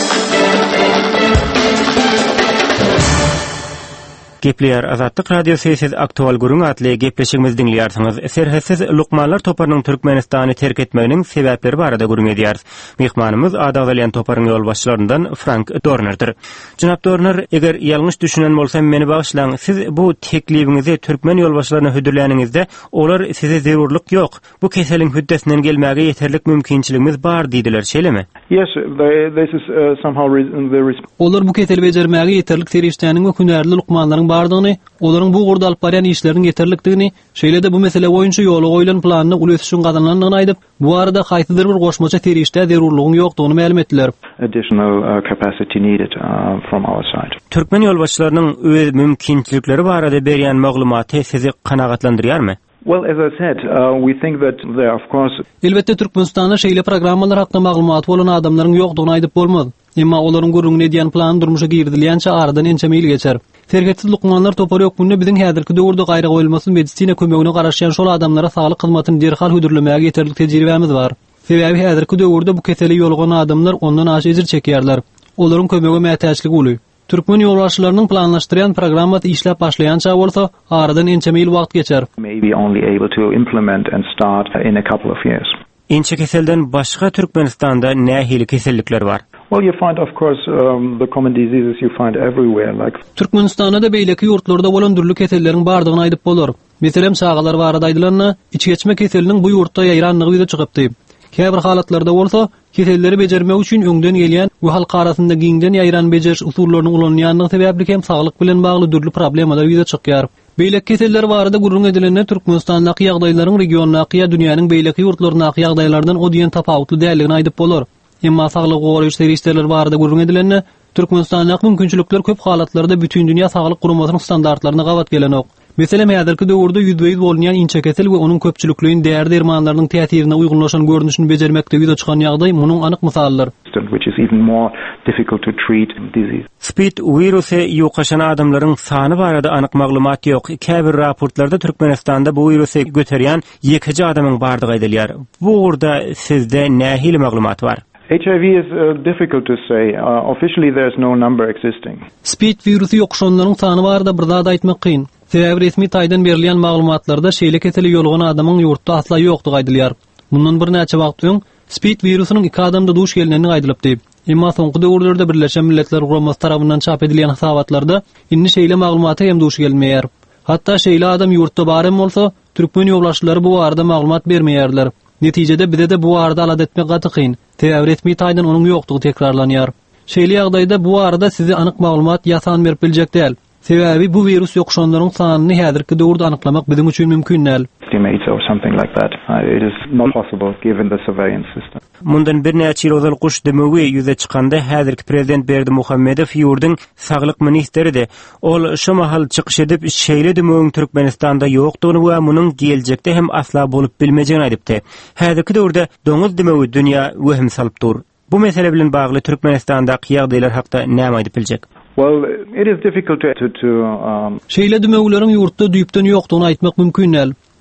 Speaker 6: Gepleýär Azatlyk radiosyny siz aktual gurun atly gepleşigimiz dinleýärsiňiz. Serhesiz lukmanlar toparynyň Türkmenistany terk etmeginiň sebäpleri barada gurun edýär. Mehmanymyz Adaglyň toparyň ýolbaşçylaryndan Frank Dornerdir. Jynap Dorner, eger ýalňyş düşünen bolsam meni bagşlaň. Siz bu teklibiňizi Türkmen ýolbaşçylaryna hödürläningizde olar size zerurlyk ýok. Bu keseliň hüddesinden gelmäge ýeterlik mümkinçiligimiz bar diýdiler, şeýlemi?
Speaker 21: Yes, they, this is uh, somehow the response.
Speaker 22: Olar bu keseli bejermäge ýeterlik seriştäniň we hünärli lukmanlaryň bardygyny, olaryň bu gurda alyp barýan işleriň ýeterlikdigini, şeýle de bu mesele boýunça ýoly goýulan planyny uleşişiň gazanlandygyny aýdyp, bu arada haýsydyr bir goşmaça terişde zerurlygyň ýokdugyny ma'lum etdiler.
Speaker 21: Additional uh, capacity needed uh, from our side.
Speaker 6: Türkmen ýolbaşçylarynyň öz mümkinçilikleri barada berýän maglumaty sizi kanagatlandyrýarmy?
Speaker 21: Well, as I said, uh, we think that there, of course...
Speaker 22: Elbette Türkmenistanda şeýle programmalar hakda maglumaty bolan adamlaryň ýokdugyny aýdyp bolmaz. Emma olaryň gurrungy edýän plan durmuşa girdilýänçe aradan ençeme ýyl geçer. Terketsiz lukmanlar topary ýokmuny biziň häzirki döwürde gaýra goýulmasy medisina kömegine garaşýan şol adamlara saglyk hyzmatyny derhal hödürlemäge ýeterlik tejribemiz bar. Sebäbi häzirki döwürde bu keseli ýolgon adamlar ondan aşy ejir çekýärler. Olaryň kömegi mätäçlik uly. Türkmen ýolbaşçylarynyň planlaşdyrýan programmaty işläp başlaýança bolsa, aradan ençeme ýyl wagt geçer.
Speaker 21: Maybe only able to implement and start in a couple of years.
Speaker 6: Inçe keselden başga Türkmenistanda nähili kesellikler bar?
Speaker 21: Well, you find, of course, um, the common diseases you find everywhere. Like
Speaker 22: Türkmenistanda da beýleki ýurtlarda bolan dürlü keselleriň bardygyny aýdyp bolar. Meselem sagalar barada aýdylanna, içi geçme keseliniň bu ýurtda ýaýranlygy bize çykypdy. Käbir halatlarda bolsa, keselleri bejermek üçin öňden gelýän we halk arasynda giňden ýaýran bejeriş usullaryny ulanýanlygy sebäpli hem saglyk bilen bagly dürlü problemler bize çykýar. Beýleki keseller barada gurrun edilenler Türkmenistandaky ýagdaýlaryň regionaky ýa dünýäniň beýleki ýurtlarynaky ýagdaýlardan o diýen tapawutly däldigini aýdyp bolar. Emma saglyk goýuş serişleri barada gurrun edilenler Türkmenistandaky mümkinçilikler köp halatlarda bütün dünýä saglyk guramasynyň standartlaryna gawat gelenok. Meselem häzirki döwürde yüzde yüz bolýan inçeketel we onuň köpçülikligiň däri dermanlarynyň täsirine uygunlaşan görnüşini bejermekde ýüze çykan ýagdaý munyň anyk misallar.
Speaker 21: Which is even more difficult to treat disease.
Speaker 6: Spid virusy ýukaşan adamlaryň sany barada anyk maglumat ýok. Käbir raportlarda Türkmenistanda bu virusy göterýän iki adamyň bardygy aýdylýar. Bu urda sizde nähili maglumat bar?
Speaker 21: H I V is uh, difficult to say. Uh, officially there's no number existing.
Speaker 22: Spid virusy ýokşanlaryň sany barada bir zat aýtmak kyn. Sebäbi resmi taýdan berilýän maglumatlarda şeýle keteli ýolgon adamyň ýurtda asla ýokdugy aýdylýar. Bundan bir näçe wagt öň spid virusynyň iki adamda duş gelneni aýdylypdy. Emma soňky döwürlerde Birleşen Milletler Guramasy tarapyndan çap edilýän hasabatlarda inni şeýle maglumaty hem duş gelmeýär. Hatda şeýle adam ýurtda barem bolsa, Türkmen ýolbaşçylary bu arada maglumat bermeýärler. Netijede bize de bu arada alat etmek gaty kyn. Sebäbi resmi taýdan onuň ýokdugy tekrarlanýar. Şeýle ýagdaýda bu arada sizi anyk maglumat ýasan berip biljek däl. Sebäbi bu virus ýokşanlaryň sanyny häzirki döwürde anyklamak biziň üçin mümkin däl.
Speaker 21: Estimates or something like that. Uh, it is not possible given the surveillance system.
Speaker 6: Mundan bir näçe ýyl ozal guş demegi ýüze çykanda häzirki prezident Berdimuhammedow ýurduň saglyk ministridi. Ol şu mahal çykyş edip şeýle demegiň Türkmenistanda ýokdugyny we munyň geljekde hem asla bolup bilmejegini aýdypdy. Häzirki döwürde doňuz demegi dünýä wehim salyp dur. Bu mesele bilen bagly Türkmenistandaky ýagdaýlar hakda näme aýdyp biljek?
Speaker 21: Well, it is difficult to to um
Speaker 22: şeýle demeglerin ýurtda düýpden ýokdugyny aýtmak mümkin däl.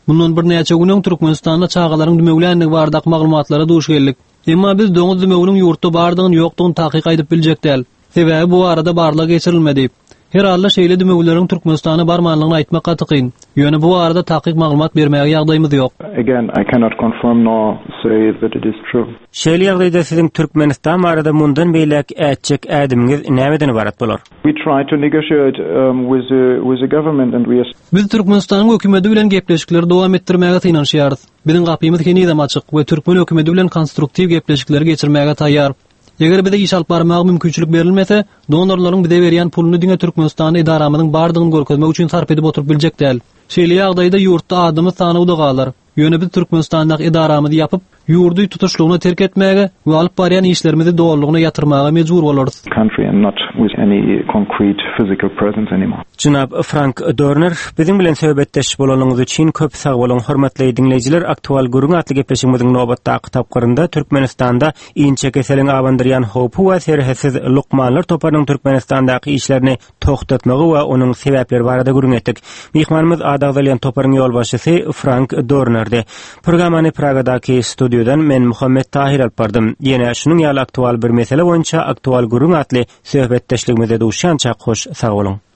Speaker 22: Bundan bir näçe günden Türkmenistanda çağalaryň dümeglenligi bardak maglumatlara duş geldik. Emma biz doňuz dümeginiň ýurtda bardygyny ýokdugyny takyk aýdyp biljek däl. Sebäbi bu arada barlyk geçirilmedi. Her halla şeýle dümeglerin Türkmenistana barmanlygyny aýtmak gatykyn. Ýöne bu arada takyk maglumat bermäge ýagdaýymyz ýok.
Speaker 21: Again, I cannot confirm nor say that it is true.
Speaker 6: Şeýle ýagdaýda siziň Türkmenistan barada mundan beýlek ätjek ädimiňiz nämeden ibarat bolar?
Speaker 21: We try to negotiate um, with the with the government and we are...
Speaker 22: Biz Türkmenistanyň hökümeti bilen gepleşikleri dowam etdirmäge tynanşýarys. Biziň gapymyz henüzem açyk we Türkmen hökümeti bilen konstruktiv gepleşikleri geçirmäge taýýar. Eger bize iş alyp barmagy mümkinçilik berilmese, donorlaryň bize berýän puluny diňe Türkmenistan idaramynyň bardygyny görkezmek üçin sarp edip oturup biljek däl. Şeýle ýagdaýda ýurtda adamy sany uda galar. Ýöne biz Türkmenistandaky idaramyzy ýapyp, ýurdy tutuşlugyny terk etmäge we alyp barýan işlerimizi dowallygyna ýatyrmaga mejbur bolarys.
Speaker 21: Country and not with any concrete physical presence anymore.
Speaker 6: Jynap Frank Dorner, biziň bilen söhbetdeş bolanyňyz üçin köp sag bolun, hormatly dinleýijiler. Aktual gurun atly gepleşigimiziň nobatdaky tapgyrynda Türkmenistanda inçe keseliň abandyrýan howpy we serhesiz lukmanlar toparynyň Türkmenistandaky işlerini toktatmagy we onuň sebäpleri barada gurun etdik. Mihmanymyz Adagdalyan toparyň ýolbaşçysy Frank Dornerdi. Programmany Pragadaky studiodan men Muhammed Tahir alyp bardym. Ýene şunyň ýaly aktual bir mesele boýunça aktual gurun atly söhbetdeşligimizde duşança hoş sag bolun.